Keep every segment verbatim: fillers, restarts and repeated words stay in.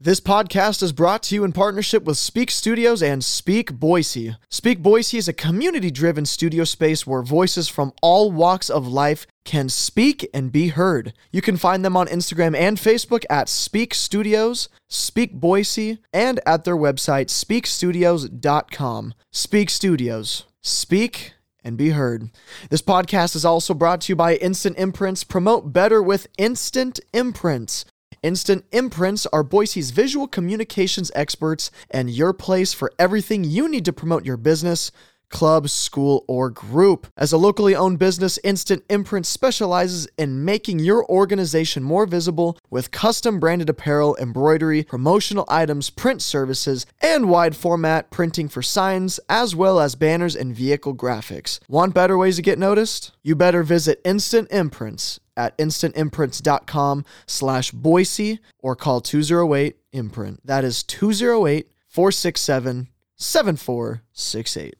This podcast is brought to you in partnership with Speak Studios and Speak Boise. Speak Boise is a community-driven studio space where voices from all walks of life can speak and be heard. You can find them on Instagram and Facebook at Speak Studios, Speak Boise, and at their website, speak studios dot com. Speak Studios. Speak and be heard. This podcast is also brought to you by Instant Imprints. Promote better with Instant Imprints. Instant Imprints are Boise's visual communications experts and your place for everything you need to promote your business, club, school, or group. As a locally owned business, Instant Imprints specializes in making your organization more visible with custom branded apparel, embroidery, promotional items, print services, and wide format printing for signs, as well as banners and vehicle graphics. Want better ways to get noticed? You better visit Instant Imprints at instant imprints dot com slash Boise or call two oh eight imprint. That is two oh eight, four six seven, seven four six eight.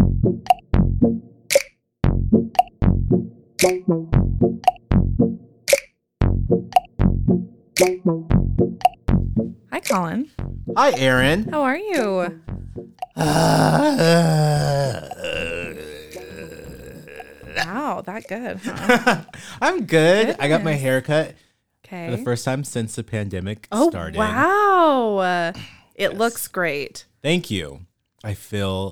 Hi, Colin. Hi, Aaron. How are you? Wow, that good, huh? I'm good. Goodness. I got my hair cut Okay. for the first time since the pandemic Oh, started. wow. Uh, it Yes. looks great. Thank you. I feel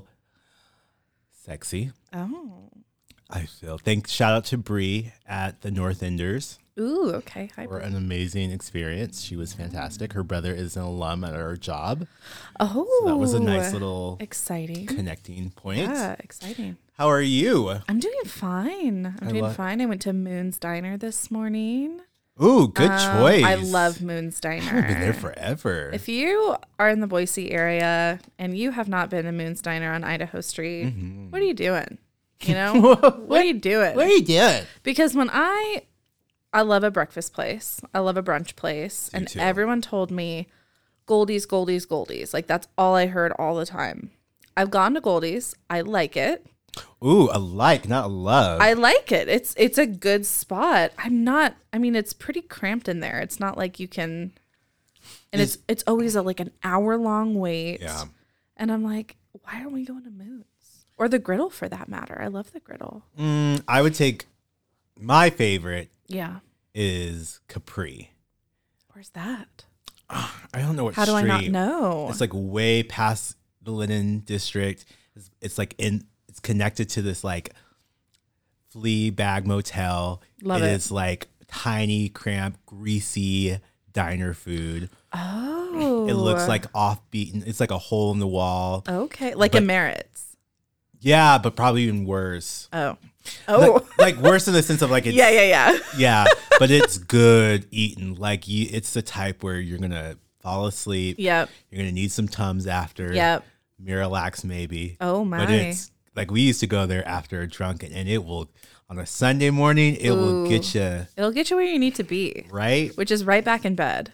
sexy. Oh. I feel. Thanks. Shout out to Bree at the North Enders Ooh, okay. Hi, for Bree. an amazing experience. She was fantastic. Her brother is an alum at our job. Oh. So that was a nice little Exciting. connecting point. Yeah, exciting. How are you? I'm doing fine. I'm I doing lo- fine. I went to Moon's Diner this morning. Ooh, good Um, choice. I love Moon's Diner. I've been there forever. If you are in the Boise area and you have not been to Moon's Diner on Idaho Street, Mm-hmm. what are you doing? You know, what, are you doing? What are you doing? Because when I, I love a breakfast place, I love a brunch place, and too. everyone told me, Goldie's, Goldie's, Goldie's. Like that's all I heard all the time. I've gone to Goldie's. I like it. Ooh, a like, not a love. I like it. It's it's a good spot. I'm not. I mean, it's pretty cramped in there. It's not like you can. And Is- it's it's always a, like an hour long wait. Yeah. And I'm like, why aren't we going to Moon's or the Griddle for that matter? I love the Griddle. Mm, I would take my favorite Yeah. is Capri. Where's that? I don't know what How do I not street. know? It's like way past the Linen District. It's, it's like in. It's connected to this like flea bag motel. Love It it. is like tiny, cramped, greasy diner food. Oh. It looks like off-beaten. It's like a hole in the wall. Okay. Like but- a Merritt's. Yeah, but probably even worse. Oh. Oh. Like, like worse in the sense of like it's yeah, yeah, yeah. yeah, but it's good eating. Like you, it's the type where you're gonna fall asleep. Yep. You're gonna need some Tums after. Yep. Miralax maybe. Oh my. But it's like we used to go there after a drunken, and it will on a Sunday morning. It will Ooh. get you It'll get you where you need to be, right. which is right back in bed.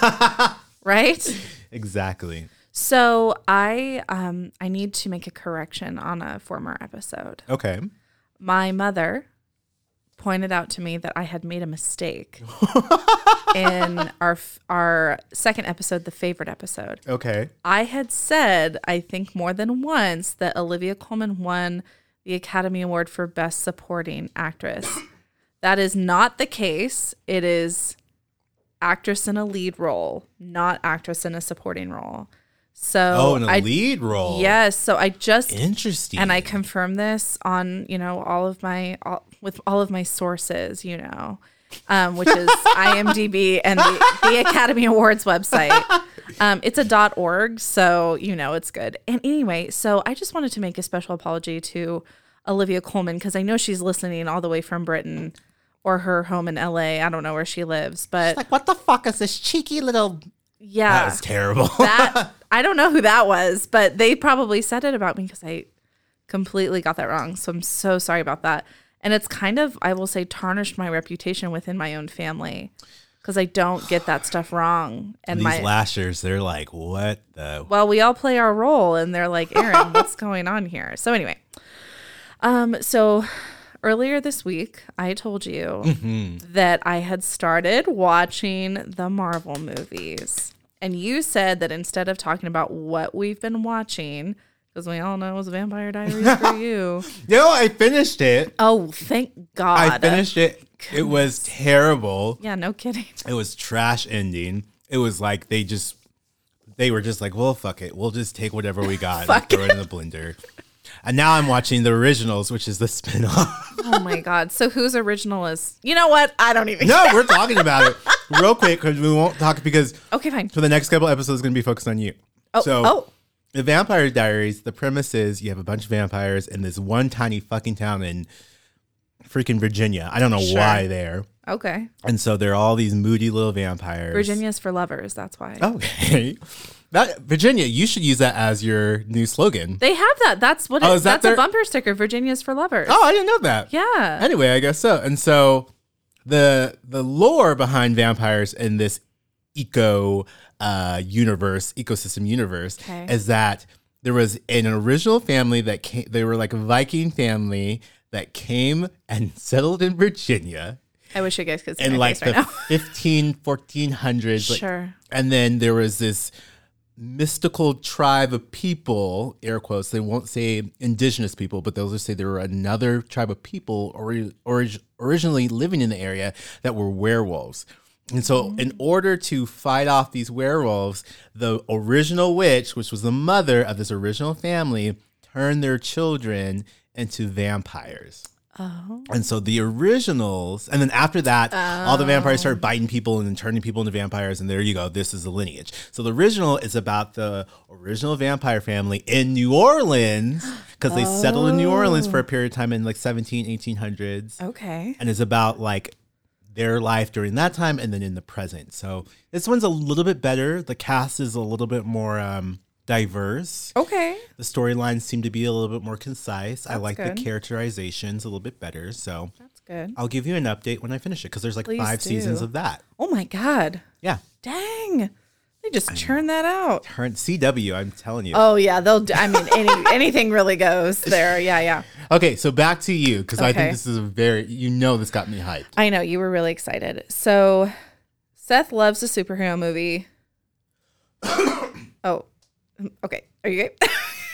Right? Exactly. So I um I need to make a correction on a former episode. Okay. My mother pointed out to me that I had made a mistake in our f- our second episode, the favorite episode. Okay. I had said, I think more than once, that Olivia Colman won the Academy Award for Best Supporting Actress. That is not the case. It is actress in a lead role, not actress in a supporting role. So Oh, in a I, lead role. Yes. So I just Interesting. and I confirmed this on, you know, all of my, all, with all of my sources, you know, um, which is IMDb and the, the Academy Awards website. Um, it's a .org, so, you know, it's good. And anyway, so I just wanted to make a special apology to Olivia Colman because I know she's listening all the way from Britain or her home in L A. I don't know where she lives, but like, what the fuck is this cheeky little? yeah. That was terrible. that I don't know who that was, but they probably said it about me because I completely got that wrong. So I'm so sorry about that. And it's kind of, I will say, tarnished my reputation within my own family because I don't get that stuff wrong. And These my lashers, they're like, what the? well, we all play our role, and they're like, Aaron, what's going on here? So anyway, um, so earlier this week, I told you Mm-hmm. that I had started watching the Marvel movies. And you said that instead of talking about what we've been watching, because we all know it was Vampire Diaries for you. No, I finished it. Oh, thank God. I finished it. Goodness. It was terrible. Yeah, no kidding. It was trash ending. It was like they just, they were just like, well, fuck it. We'll just take whatever we got and throw it in the blender. And now I'm watching the originals, which is the spinoff. Oh my God. So whose original is, you know what? I don't even No, care. we're talking about it real quick because we won't talk because okay, fine. for the next couple episodes, it's going to be focused on you. Oh, so, oh. The Vampire Diaries, the premise is you have a bunch of vampires in this one tiny fucking town in freaking Virginia. I don't know Sure. why they're. Okay. And so they're all these moody little vampires. Virginia's for lovers. That's why. Okay. That Virginia, you should use that as your new slogan. They have that. That's what it, Oh, is that that's their- a bumper sticker. Virginia's for lovers. Oh, I didn't know that. Yeah. Anyway, I guess so. And so the the lore behind vampires in this eco uh, universe, ecosystem universe, Okay. is that there was an original family that came. They were like a Viking family that came and settled in Virginia I wish you guys could see in my like face right the now. fifteen, fourteen hundreds. Like, Sure. and then there was this mystical tribe of people, air quotes, they won't say indigenous people, but they'll just say there were another tribe of people ori- orig- originally living in the area that were werewolves. And so in order to fight off these werewolves, the original witch, which was the mother of this original family, turned their children into vampires. Oh. And so the originals, and then after that, all the vampires started biting people and then turning people into vampires. And there you go. This is the lineage. So the original is about the original vampire family in New Orleans because they settled in New Orleans for a period of time in like seventeen, eighteen hundreds. Okay. And it's about like their life during that time and then in the present. So this one's a little bit better. The cast is a little bit more um, diverse. Okay. The storylines seem to be a little bit more concise. I That's like good. the characterizations a little bit better. So That's good. I'll give you an update when I finish it because there's like Please five do. seasons of that. Oh my God. Yeah. Dang. They just churn that out. Turn C W, I'm telling you. Oh yeah, they'll. d- I mean, any anything really goes there. Yeah, yeah. Okay, so back to you because I Okay. think this is a very, you know, this got me hyped. I know you were really excited. So, Seth loves a superhero movie. Oh, okay. Are you good?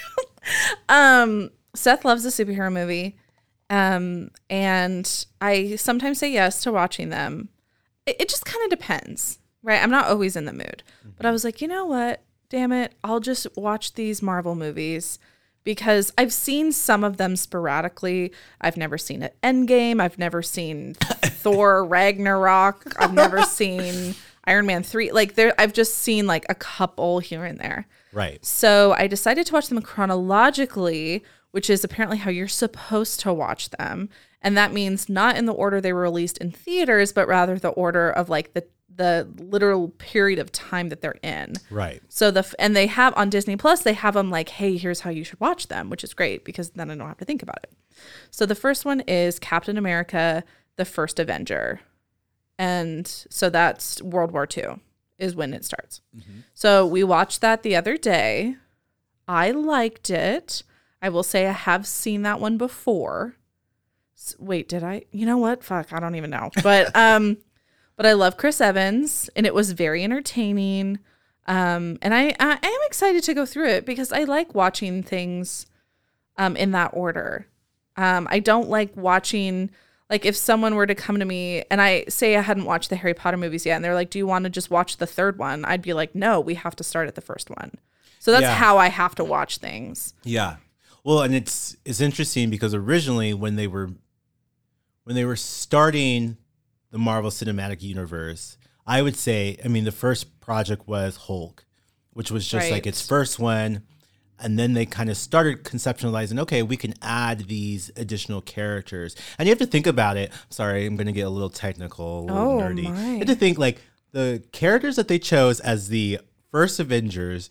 um, Seth loves a superhero movie, um, and I sometimes say yes to watching them. It, it just kind of depends, right? I'm not always in the mood, but I was like, you know what? Damn it, I'll just watch these Marvel movies. Because I've seen some of them sporadically. I've never seen an Endgame. I've never seen Thor Ragnarok. I've never seen Iron Man three. Like there, I've just seen like a couple here and there. Right. So I decided to watch them chronologically, which is apparently how you're supposed to watch them. And that means not in the order they were released in theaters, but rather the order of like the the literal period of time that they're in. Right. So the f- and they have on Disney Plus, they have them like, hey, here's how you should watch them, which is great because then I don't have to think about it. So the first one is Captain America, the First Avenger. And so that's World War Two is when it starts. Mm-hmm. So we watched that the other day. I liked it. I will say I have seen that one before. S- wait, did I? You know what? Fuck, I don't even know. But um But I love Chris Evans, and it was very entertaining. Um, and I, I I am excited to go through it because I like watching things um, in that order. Um, I don't like watching, like if someone were to come to me and I say I hadn't watched the Harry Potter movies yet, and they're like, do you want to just watch the third one? I'd be like, no, we have to start at the first one. So that's Yeah. how I have to watch things. Yeah. Well, and it's it's interesting because originally when they were when they were starting the Marvel Cinematic Universe, I would say, I mean, the first project was Hulk, which was just Right. like its first one. And then they kind of started conceptualizing, okay, we can add these additional characters. And you have to think about it. Sorry, I'm going to get a little technical, a little Oh, nerdy. my. You have to think like the characters that they chose as the first Avengers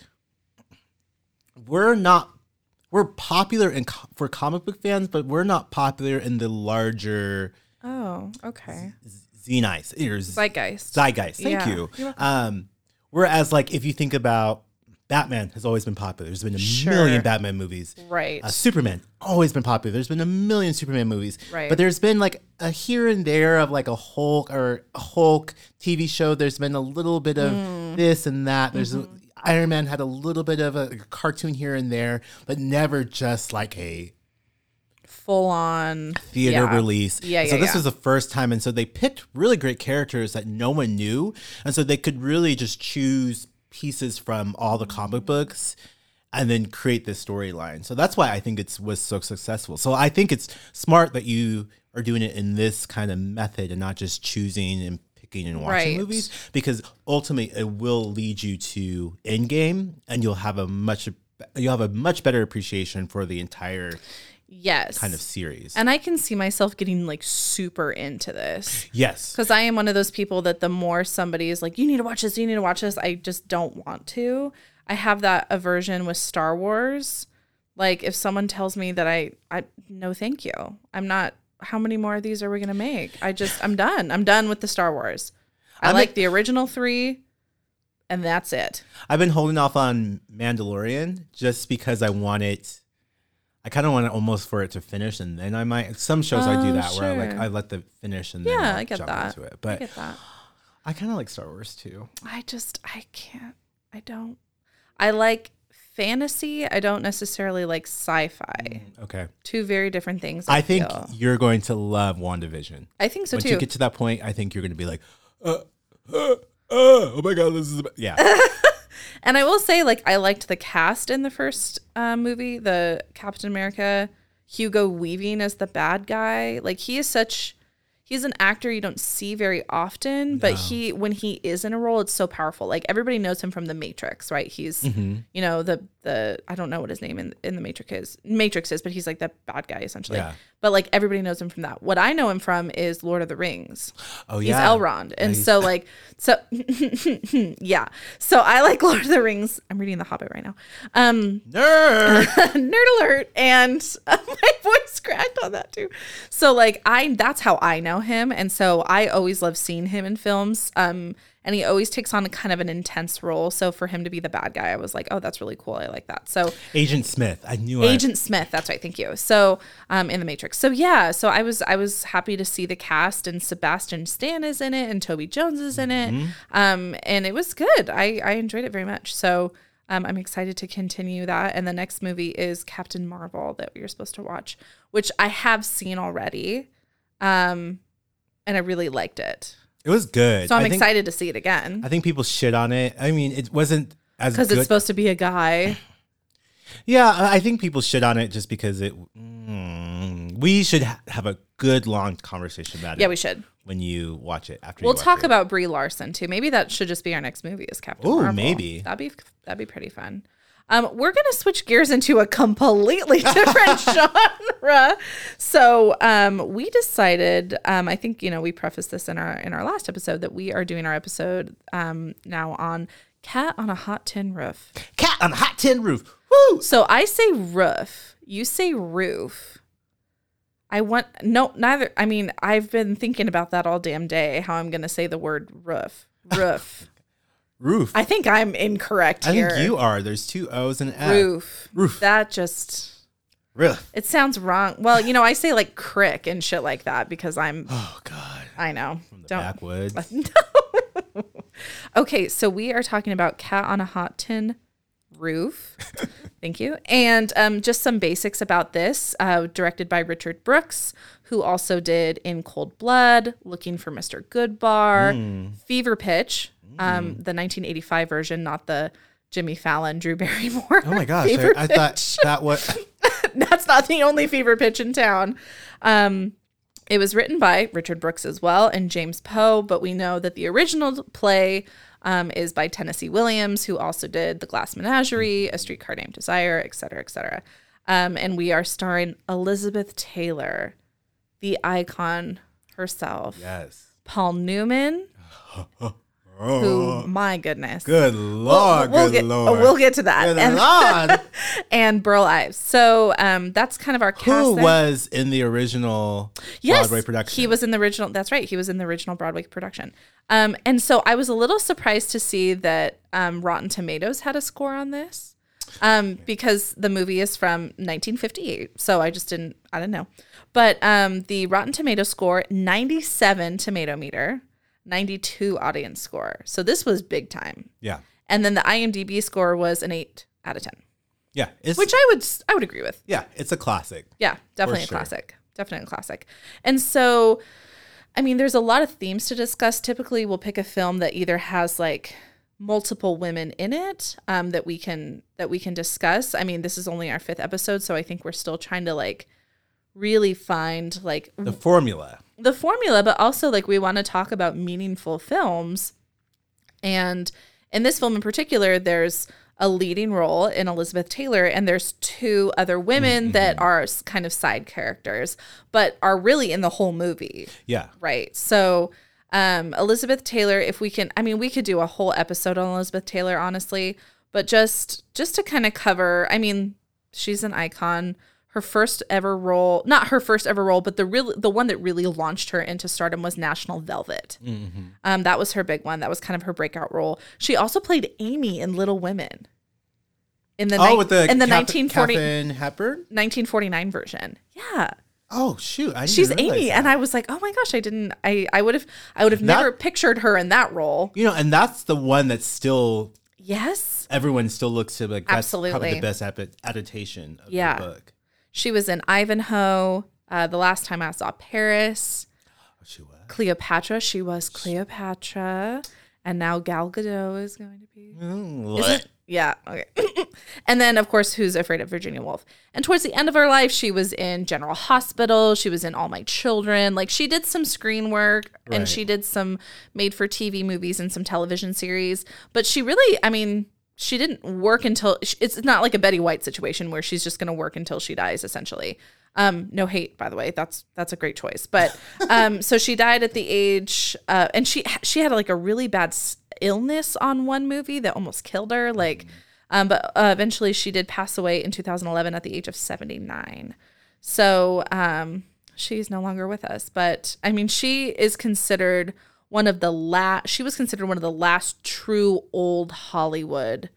were not, we're popular in, co- for comic book fans, but we're not popular in the larger Oh, okay. Zeitgeist. or z- Zeitgeist. Zeitgeist. Thank Yeah. you. You're welcome. Um, whereas, like, if you think about Batman, has always been popular. There's been a Sure. million Batman movies. Right. Uh, Superman, always been popular. There's been a million Superman movies. Right. But there's been like a here and there of like a Hulk or a Hulk T V show. There's been a little bit of this and that. There's mm-hmm. a, Iron Man had a little bit of a, a cartoon here and there, but never just like a full on theater yeah. release. Yeah, yeah, so this yeah. was the first time, and so they picked really great characters that no one knew, and so they could really just choose pieces from all the comic books and then create this storyline. So that's why I think it was so successful. So I think it's smart that you are doing it in this kind of method and not just choosing and picking and watching right. movies, because ultimately it will lead you to Endgame, and you'll have a much you'll have a much better appreciation for the entire yes kind of series. And I can see myself getting like super into this. Yes. Because I am one of those people that the more somebody is like, you need to watch this, you need to watch this, I just don't want to. I have that aversion with Star Wars. Like if someone tells me that I, I no thank you. I'm not, how many more of these are we going to make? I just, I'm done. I'm done with the Star Wars. I I'm like a, the original three, and that's it. I've been holding off on Mandalorian just because I want it. I kind of want it almost for it to finish, and then I might. Some shows oh, I do that sure. where I like I let the finish and then yeah, I'll I get jump that. into it. But I get that. I kind of like Star Wars too. I just I can't. I don't. I like fantasy. I don't necessarily like sci-fi. Mm, okay, two very different things. I, I think feel. You're going to love WandaVision. I think so Once too. Once you get to that point, I think you're going to be like, uh, uh, uh, oh my god, this is yeah. And I will say, like, I liked the cast in the first uh, movie, the Captain America, Hugo Weaving as the bad guy. Like, he is such, he's an actor you don't see very often, but no. he, when he is in a role, it's so powerful. Like, everybody knows him from The Matrix, right? He's, mm-hmm. you know, the, the, I don't know what his name in, in The Matrix is, Matrix is, but he's like the bad guy, essentially. Yeah. But, like, everybody knows him from that. What I know him from is Lord of the Rings. Oh, he's yeah. He's Elrond. And yeah, so, like, so, yeah. So, I like Lord of the Rings. I'm reading The Hobbit right now. Um, Nerd! Nerd alert. And uh, my voice cracked on that, too. So, like, I, that's how I know him. And so, I always love seeing him in films. Um, and he always takes on a kind of an intense role. So for him to be the bad guy, I was like, oh, that's really cool. I like that. So Agent Smith. I knew Agent I- Smith. That's right. Thank you. So um, in The Matrix. So yeah. So I was I was happy to see the cast, and Sebastian Stan is in it, and Toby Jones is in it. Mm-hmm. Um, and it was good. I, I enjoyed it very much. So um, I'm excited to continue that. And the next movie is Captain Marvel that you're supposed to watch, which I have seen already. Um, and I really liked it. It was good. So I'm I think, excited to see it again. I think people shit on it. I mean, it wasn't as good. Because it's supposed to be a guy. Yeah, I think people shit on it just because it. Mm, we should ha- have a good long conversation about it. Yeah, we should. When you watch it after. We'll you watch talk it. about Brie Larson too. Maybe that should just be our next movie is Captain Ooh, Marvel. maybe that'd be that'd be pretty fun. Um, we're gonna switch gears into a completely different genre. So um, we decided. Um, I think you know we prefaced this in our in our last episode that we are doing our episode um, now on Cat on a Hot Tin Roof. Cat on a Hot Tin Roof. Woo! So I say roof. You say roof. I want no neither. I mean, I've been thinking about that all damn day. How I'm gonna say the word roof. Roof. Roof. I think I'm incorrect I here. think you are. There's two O's and an F. Roof. Roof. That just... Roof. It sounds wrong. Well, you know, I say like crick and shit like that because I'm... Oh, God. I know. From the Don't, backwoods. No. Okay, so we are talking about Cat on a Hot Tin Roof. Thank you. And um, just some basics about this. Uh, directed by Richard Brooks, who also did In Cold Blood, Looking for Mister Goodbar, mm. Fever Pitch, um, the nineteen eighty-five version, not the Jimmy Fallon, Drew Barrymore. Oh my gosh, I, I thought that was... That's not the only Fever Pitch in town. Um, it was written by Richard Brooks as well and James Poe, but we know that the original play um, is by Tennessee Williams, who also did The Glass Menagerie, A Streetcar Named Desire, et cetera, et cetera. Um, and we are starring Elizabeth Taylor, the icon herself. Yes. Paul Newman. Who, my goodness. Good Lord, we'll, we'll good get, Lord. We'll get to that. Good and, Lord. And Burl Ives. So um, that's kind of our cast. Who there. was in the original yes, Broadway production? He was in the original. That's right. He was in the original Broadway production. Um, and so I was a little surprised to see that um, Rotten Tomatoes had a score on this um, because the movie is from nineteen fifty-eight. So I just didn't, I didn't know. But um, the Rotten Tomato score, ninety-seven tomato meter. ninety-two audience score. So this was big time. Yeah. And then the IMDb score was an eight out of ten, Yeah. It's, which I would I would agree with. yeah, it's a classic. Yeah, definitely a sure. classic. Definitely a classic. And so, I mean, there's a lot of themes to discuss. Typically, we'll pick a film that either has like multiple women in it um, that we can that we can discuss. I mean, this is only our fifth episode, so I think we're still trying to like really find like The formula. the formula, but also like we want to talk about meaningful films. And in this film in particular, there's a leading role in Elizabeth Taylor, and there's two other women mm-hmm. that are kind of side characters, but are really in the whole movie. Yeah. Right. So um, Elizabeth Taylor, if we can, I mean, we could do a whole episode on Elizabeth Taylor, honestly, but just just to kind of cover, I mean, she's an icon. Her first ever role, not her first ever role, but the real, the one that really launched her into stardom was National Velvet. Mm-hmm. Um, that was her big one. That was kind of her breakout role. She also played Amy in Little Women. In the oh, ni- with the in the Kath- nineteen forty Katharine Hepburn? nineteen forty-nine version. Yeah. Oh shoot! I didn't She's realize Amy, that. and I was like, oh my gosh, I didn't. I I would have I would have That- never pictured her in that role. You know, and that's the one that's still Yes. everyone still looks to like that's Absolutely. probably the best ap- adaptation of Yeah. the book. She was in Ivanhoe. Uh, the last time I saw Paris. Oh, she was. Cleopatra. She was Cleopatra. And now Gal Gadot is going to be. Mm, Is it? Yeah. Okay. And then, of course, Who's Afraid of Virginia Woolf? And towards the end of her life, she was in General Hospital. She was in All My Children. Like, she did some screen work and Right. she did some made-for-T V movies and some television series. But she really, I mean, she didn't work until, it's not like a Betty White situation where she's just going to work until she dies, essentially. Um, no hate, by the way. That's that's a great choice. But um, so she died at the age, uh, and she she had like a really bad s- illness on one movie that almost killed her. Like, um, but uh, eventually she did pass away in two thousand eleven at the age of seventy-nine. So um, she's no longer with us. But I mean, she is considered one of the last. She was considered one of the last true old Hollywood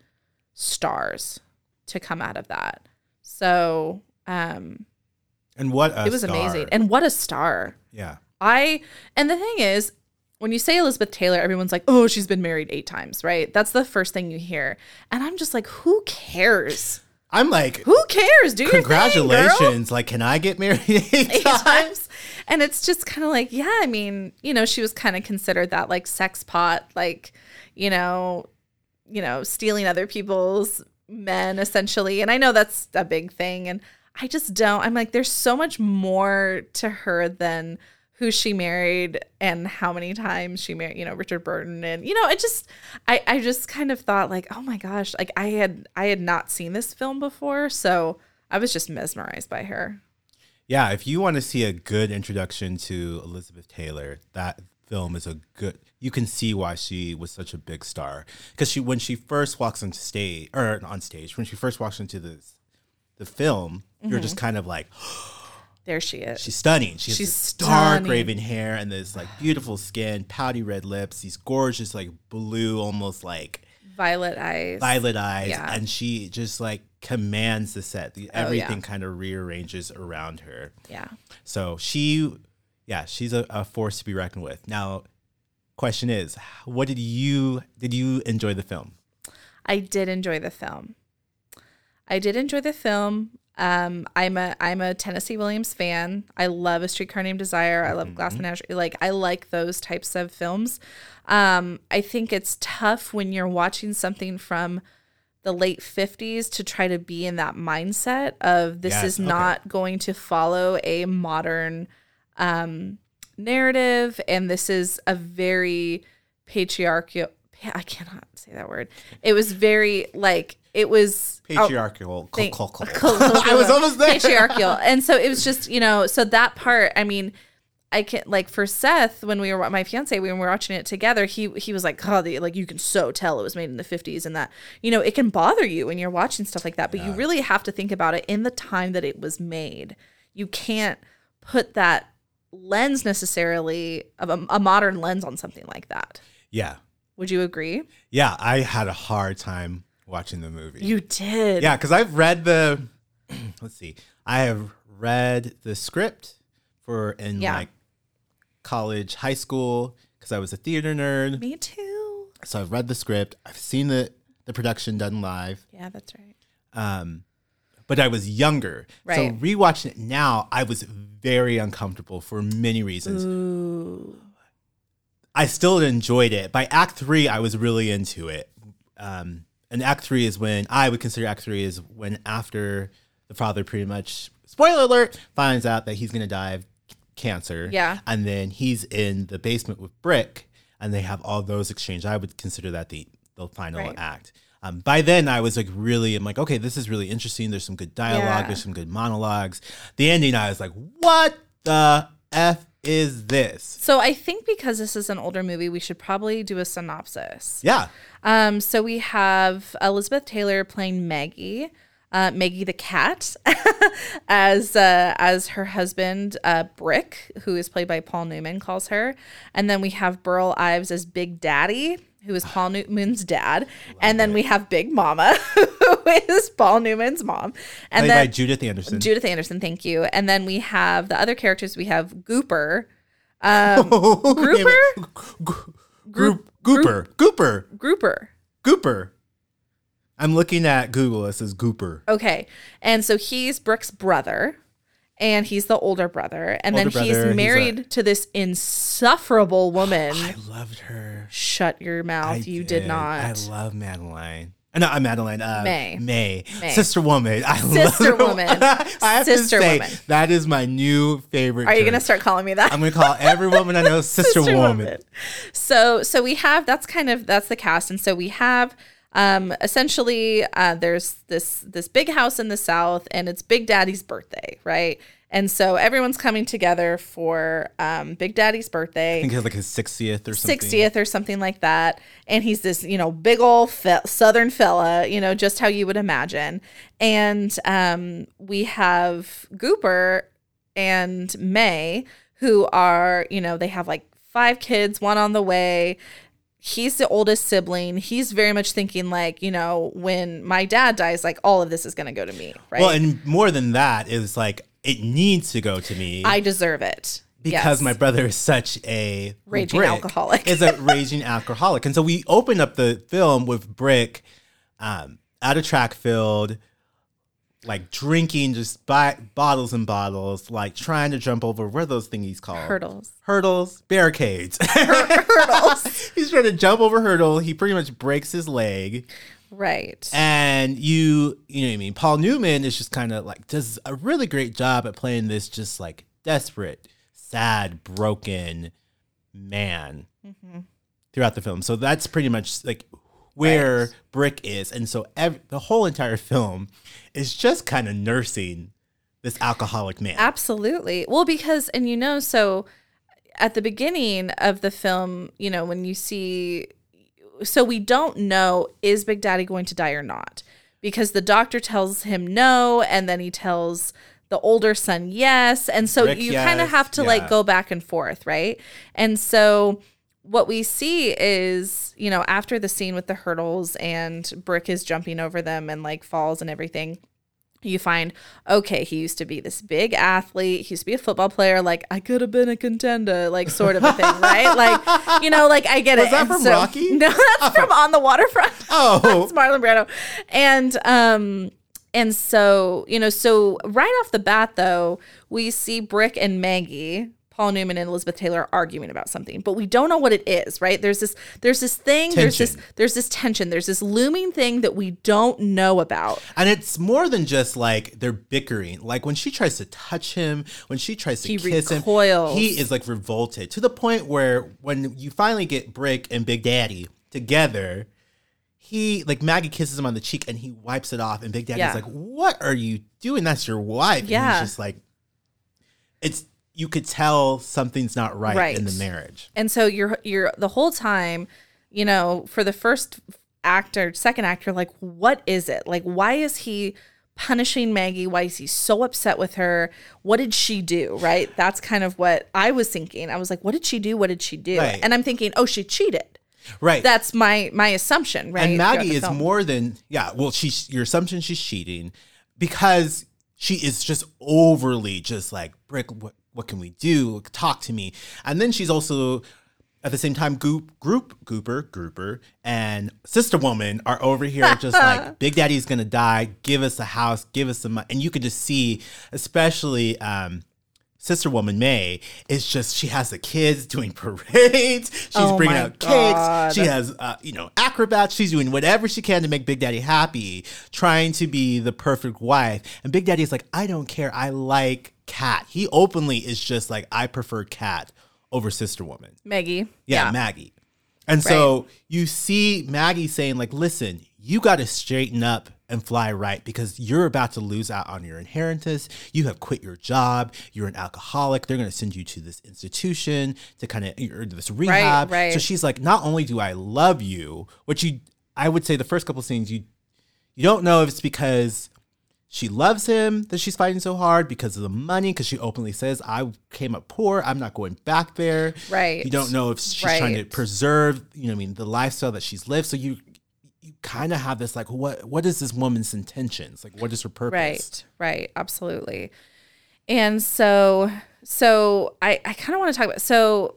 stars to come out of that. So. Um, And what a it was star. amazing. And what a star. Yeah. I, and the thing is, when you say Elizabeth Taylor, everyone's like, oh, she's been married eight times, right? That's the first thing you hear. And I'm just like, who cares? I'm like, Who cares? Do your thing, girl. congratulations. Like, can I get married eight, Eight times? times. And it's just kind of like, yeah, I mean, you know, she was kind of considered that like sex pot, like, you know, you know, stealing other people's men essentially. And I know that's a big thing. And I just don't. I'm like, there's so much more to her than who she married and how many times she married, you know, Richard Burton. And, you know, it just, I, I just kind of thought like, oh my gosh, like I had, I had not seen this film before. So I was just mesmerized by her. Yeah. If you want to see a good introduction to Elizabeth Taylor, that film is a good, you can see why she was such a big star. Because she, when she first walks on stage, or on stage, when she first walks into this, the film, mm-hmm. you're just kind of like, there she is. She's stunning. She has She's this dark stunning. raven hair and this like beautiful skin, pouty red lips, these gorgeous like blue, almost like Violet eyes. violet eyes, Yeah. and she just like commands the set. The, Oh, yeah. everything kind of rearranges around her. Yeah. So she, yeah, she's a, a force to be reckoned with. Now, question is, what did you did you enjoy the film? I did enjoy the film. I did enjoy the film. Um, I'm a I'm a Tennessee Williams fan. I love A Streetcar Named Desire. I love Glass Menagerie. Like I like those types of films. Um, I think it's tough when you're watching something from the late fifties to try to be in that mindset of this Yes, is okay. not going to follow a modern um, narrative, and this is a very patriarchal. I cannot say that word. It was very like it was Patriarchal. Thank- Col- col- col- I was almost there. patriarchal. And so it was just, you know, so that part, I mean, I can like for Seth, when we were my fiance, when we were watching it together, he he was like, oh, the, like you can so tell it was made in the fifties, and that, you know, it can bother you when you're watching stuff like that, but yeah. you really have to think about it in the time that it was made. You can't put that lens necessarily of a, a modern lens on something like that. Yeah. Would you agree? Yeah, I had a hard time watching the movie. You did. Yeah, because I've read the, let's see, I have read the script for in Yeah. like college, high school, because I was a theater nerd. Me too. So I've read the script. I've seen the, the production done live. Yeah, that's right. Um, but I was younger. Right. So rewatching it now, I was very uncomfortable for many reasons. Ooh. I still enjoyed it. By act three, I was really into it. Um, and act three is when I would consider act three is when after the father pretty much, spoiler alert, finds out that he's going to die of cancer. Yeah. And then he's in the basement with Brick and they have all those exchanges. I would consider that the, the final Right. act. Um, by then I was like really, I'm like, okay, this is really interesting. There's some good dialogue. Yeah. There's some good monologues. The ending, I was like, what the F is this? So I think because this is an older movie, we should probably do a synopsis. Yeah. Um, so we have Elizabeth Taylor playing Maggie, uh, Maggie the cat, as uh, as her husband uh, Brick, who is played by Paul Newman, calls her, and then we have Burl Ives as Big Daddy, who is Paul Newman's dad, and then we have Big Mama, who is Paul Newman's mom, and Played then by Judith Anderson. Judith Anderson, thank you, and then we have the other characters. We have Gooper, um, Grouper, Group, Gooper, Gooper, Grouper. Gooper. I'm looking at Google. It says Gooper. Okay. And so he's Brick's brother, and he's the older brother. And Older then brother, he's he's married a- to this insufferable woman. I loved her. Shut your mouth. I you did, not. I love Madeline. Uh, No, I'm Madeline. Uh, May. May. May. Sister woman. I Sister love her. woman. I have Sister to say, woman. that is my new favorite. Are you term. going to start calling me that? I'm going to call every woman I know sister, woman. So, so we have, that's kind of, that's the cast. And so we have, um, essentially, uh, there's this, this big house in the South, and it's Big Daddy's birthday, right? And so everyone's coming together for, um, Big Daddy's birthday. I think it's like his sixtieth or something. sixtieth or something like that. And he's this, you know, big old fe- Southern fella, you know, just how you would imagine. And um, we have Gooper and May, who are, you know, they have like five kids, one on the way. He's the oldest sibling. He's very much thinking like, you know, when my dad dies, like all of this is going to go to me, right? Well, and more than that is like, it needs to go to me. I deserve it. Because Yes. my brother is such a Raging Brick alcoholic. is a raging alcoholic. And so we open up the film with Brick um, at a track field, like drinking just by bottles and bottles, like trying to jump over, what are those thingies called? Hurdles. Hurdles, barricades. Hurdles. He's trying to jump over a hurdle. He pretty much breaks his leg. Right. And you, you know what I mean? Paul Newman is just kind of like, does a really great job at playing this just like desperate, sad, broken man Mm-hmm. throughout the film. So that's pretty much like where Right. Brick is. And so ev- the whole entire film is just kind of nursing this alcoholic man. Absolutely. Well, because, and you know, so at the beginning of the film, you know, when you see, so we don't know, is Big Daddy going to die or not? Because the doctor tells him no, and then he tells the older son yes. And so Rick, you kind of yes, have to yeah. like go back and forth, right? And so what we see is, you know, after the scene with the hurdles and Brick is jumping over them and like falls and everything, you find, okay, he used to be this big athlete. He used to be a football player. Like, I could have been a contender, like sort of a thing, right? Like, you know, like I get Was it. that And from so- Rocky? No, that's from On the Waterfront. Oh. That's Marlon Brando. And, um, and so, you know, so right off the bat, though, we see Brick and Maggie, Paul Newman and Elizabeth Taylor, arguing about something, but we don't know what it is, right? There's this, there's this thing, there's this, Tension. there's this tension, there's this looming thing that we don't know about. And it's more than just like they're bickering. Like when she tries to touch him, when she tries to He kiss recoils. him, he is like revolted to the point where when you finally get Brick and Big Daddy together, he like Maggie kisses him on the cheek and he wipes it off. And Big Daddy's Yeah. like, "What are you doing? That's your wife." And Yeah. he's just like, it's you could tell something's not right, Right. in the marriage. And so you're you're the whole time, you know, for the first act or second act, you're like, what is it? Like, why is he punishing Maggie? Why is he so upset with her? What did she do? Right? That's kind of what I was thinking. I was like, what did she do? What did she do? Right. And I'm thinking, oh, she cheated. Right. That's my my assumption, right? And throughout Maggie the is film. more than yeah. Well, she's your assumption she's cheating because she is just overly just like Brick. What what can we do? Talk to me. And then she's also at the same time, Goop, Group, Gooper, Grouper, and Sister Woman are over here just like, Big Daddy's gonna die. Give us a house. Give us some money. And you could just see, especially um, Sister Woman May, is just, she has the kids doing parades. She's Oh bringing my out God. cakes. She has, uh, you know, acrobats. She's doing whatever she can to make Big Daddy happy, trying to be the perfect wife. And Big Daddy's like, I don't care. I like Cat. He openly is just like, I prefer Cat over Sister Woman. Maggie. Yeah, Yeah. Maggie. And so you see Maggie saying like, listen, you got to straighten up and fly right because you're about to lose out on your inheritance. You have quit your job. You're an alcoholic. They're going to send you to this institution to kind of, or this rehab. right. So she's like, not only do I love you, which you, I would say the first couple of scenes, you, you don't know if it's because she loves him that she's fighting so hard, because of the money, because she openly says, I came up poor. I'm not going back there. Right. You don't know if she's trying to Right. preserve, you know, what I mean, the lifestyle that she's lived. So you, you kind of have this like, what, what is this woman's intentions? Like, what is her purpose? Right, right, absolutely. And so, so I, I kind of want to talk about, so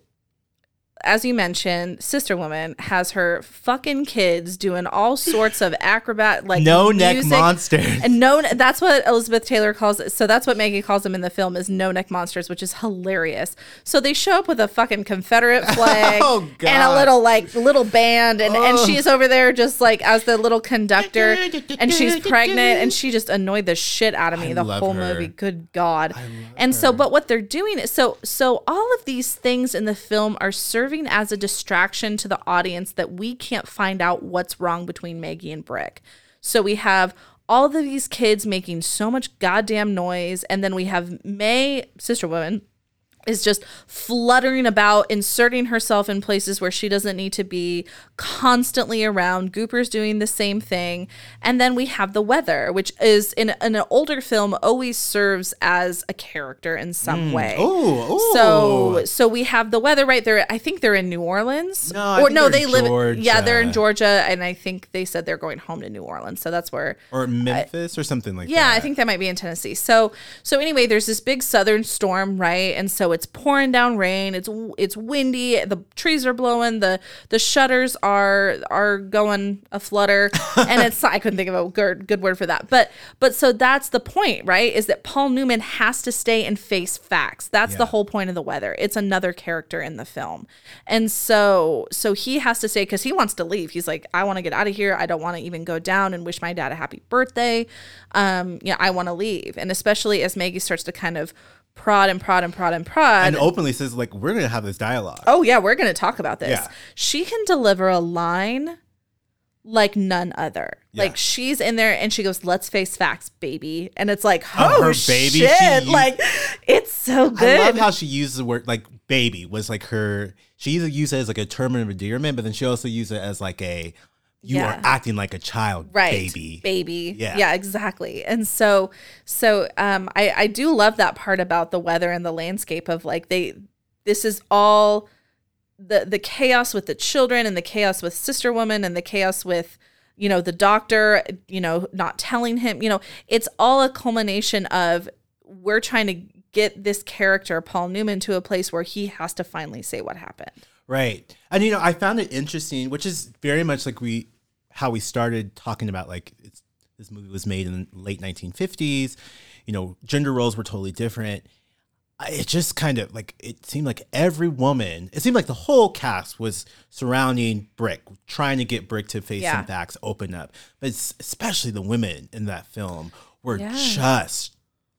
as you mentioned, Sister Woman has her fucking kids doing all sorts of acrobat, like No neck music. monsters. And no, that's what Elizabeth Taylor calls it. So that's what Maggie calls them in the film is no neck monsters, which is hilarious. So they show up with a fucking Confederate flag Oh, and a God. little like little band, and, and Oh. she's over there just like as the little conductor, and she's pregnant, and she just annoyed the shit out of me I the love whole her. movie. Good God. And so, but what they're doing is so so all of these things in the film are serving as a distraction to the audience that we can't find out what's wrong between Maggie and Brick. So we have all of these kids making so much goddamn noise, and then we have May, Sister Woman, is just fluttering about, inserting herself in places where she doesn't need to be, constantly around. Gooper's doing the same thing. And then we have the weather, which is in, in an older film always serves as a character in some way. Oh, oh. So so we have the weather right there. I think they're in New Orleans. No, I or think no, they're they in live in, yeah, they're in Georgia. Georgia, and I think they said they're going home to New Orleans. So that's where Or Memphis or something like yeah, that. I think that might be in Tennessee. So, so anyway, there's this big southern storm, right? And so it's pouring down rain. It's it's windy. The trees are blowing. The the shutters are are going a flutter. And it's I couldn't think of a good good word for that. But but so that's the point, right? Is that Paul Newman has to stay and face facts. That's the Yeah. whole point of the weather. It's another character in the film, and so so he has to stay because he wants to leave. He's like, I want to get out of here. I don't want to even go down and wish my dad a happy birthday. Um, yeah, I want to leave. And especially as Maggie starts to kind of prod and prod and prod and prod. And openly says like, we're going to have this dialogue. Oh yeah, we're going to talk about this. Yeah. She can deliver a line like none other. Yeah. Like she's in there and she goes, "Let's face facts, baby." And it's like, Oh, oh, her baby, baby, shit. she- like it's so good. I love how she uses the word like baby was like her, she either used it as like a term of endearment, but then she also used it as like a, you Yeah. are acting like a child, right, baby. baby. Yeah. yeah, exactly. And so, so um, I I do love that part about the weather and the landscape of like they, this is all the the chaos with the children and the chaos with Sister Woman and the chaos with, you know, the doctor, you know, not telling him, you know, it's all a culmination of we're trying to get this character Paul Newman to a place where he has to finally say what happened. Right. And, you know, I found it interesting, which is very much like we, how we started talking about like it's, this movie was made in the late nineteen fifties, you know, gender roles were totally different. I- It just kind of like, it seemed like every woman, it seemed like the whole cast was surrounding Brick, trying to get Brick to face Yeah. some facts, open up. But it's, especially the women in that film were Yeah. just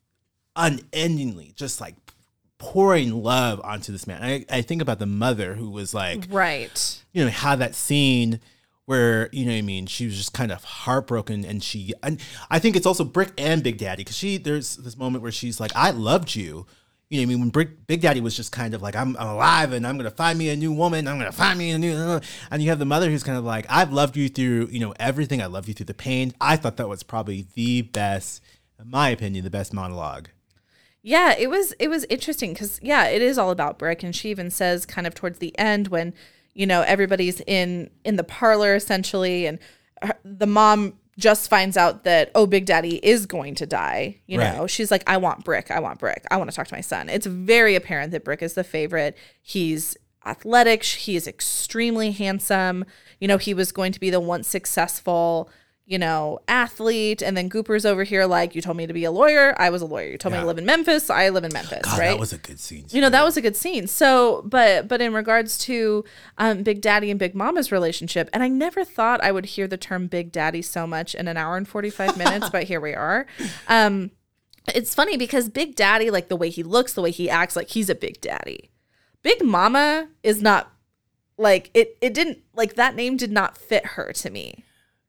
unendingly, just like pouring love onto this man. I, I think about the mother who was like, Right. you know, had that scene where, you know what I mean, she was just kind of heartbroken, and she, and I think it's also Brick and Big Daddy, because she, there's this moment where she's like, I loved you. You know what I mean? When Brick, Big Daddy was just kind of like, I'm, I'm alive and I'm going to find me a new woman. I'm going to find me a new, and you have the mother who's kind of like, I've loved you through, you know, everything. I loved you through the pain. I thought that was probably the best, in my opinion, the best monologue. Yeah, it was it was interesting because yeah, it is all about Brick, and she even says kind of towards the end when, you know, everybody's in in the parlor essentially, and her, the mom just finds out that, oh, Big Daddy is going to die. You know, Right. she's like, I want Brick, I want Brick, I want to talk to my son. It's very apparent that Brick is the favorite. He's athletic. He is extremely handsome. You know, he was going to be the once successful, you know, athlete. And then Gooper's over here like, you told me to be a lawyer. I was a lawyer. You told Yeah. me to live in Memphis. I live in Memphis, God, right? that was a good scene. You know, that was a good scene. So, but but in regards to um, Big Daddy and Big Mama's relationship, and I never thought I would hear the term Big Daddy so much in an hour and forty-five minutes, but here we are. Um, it's funny because Big Daddy, like the way he looks, the way he acts, like he's a Big Daddy. Big Mama is not, like, it, it didn't, like that name did not fit her to me.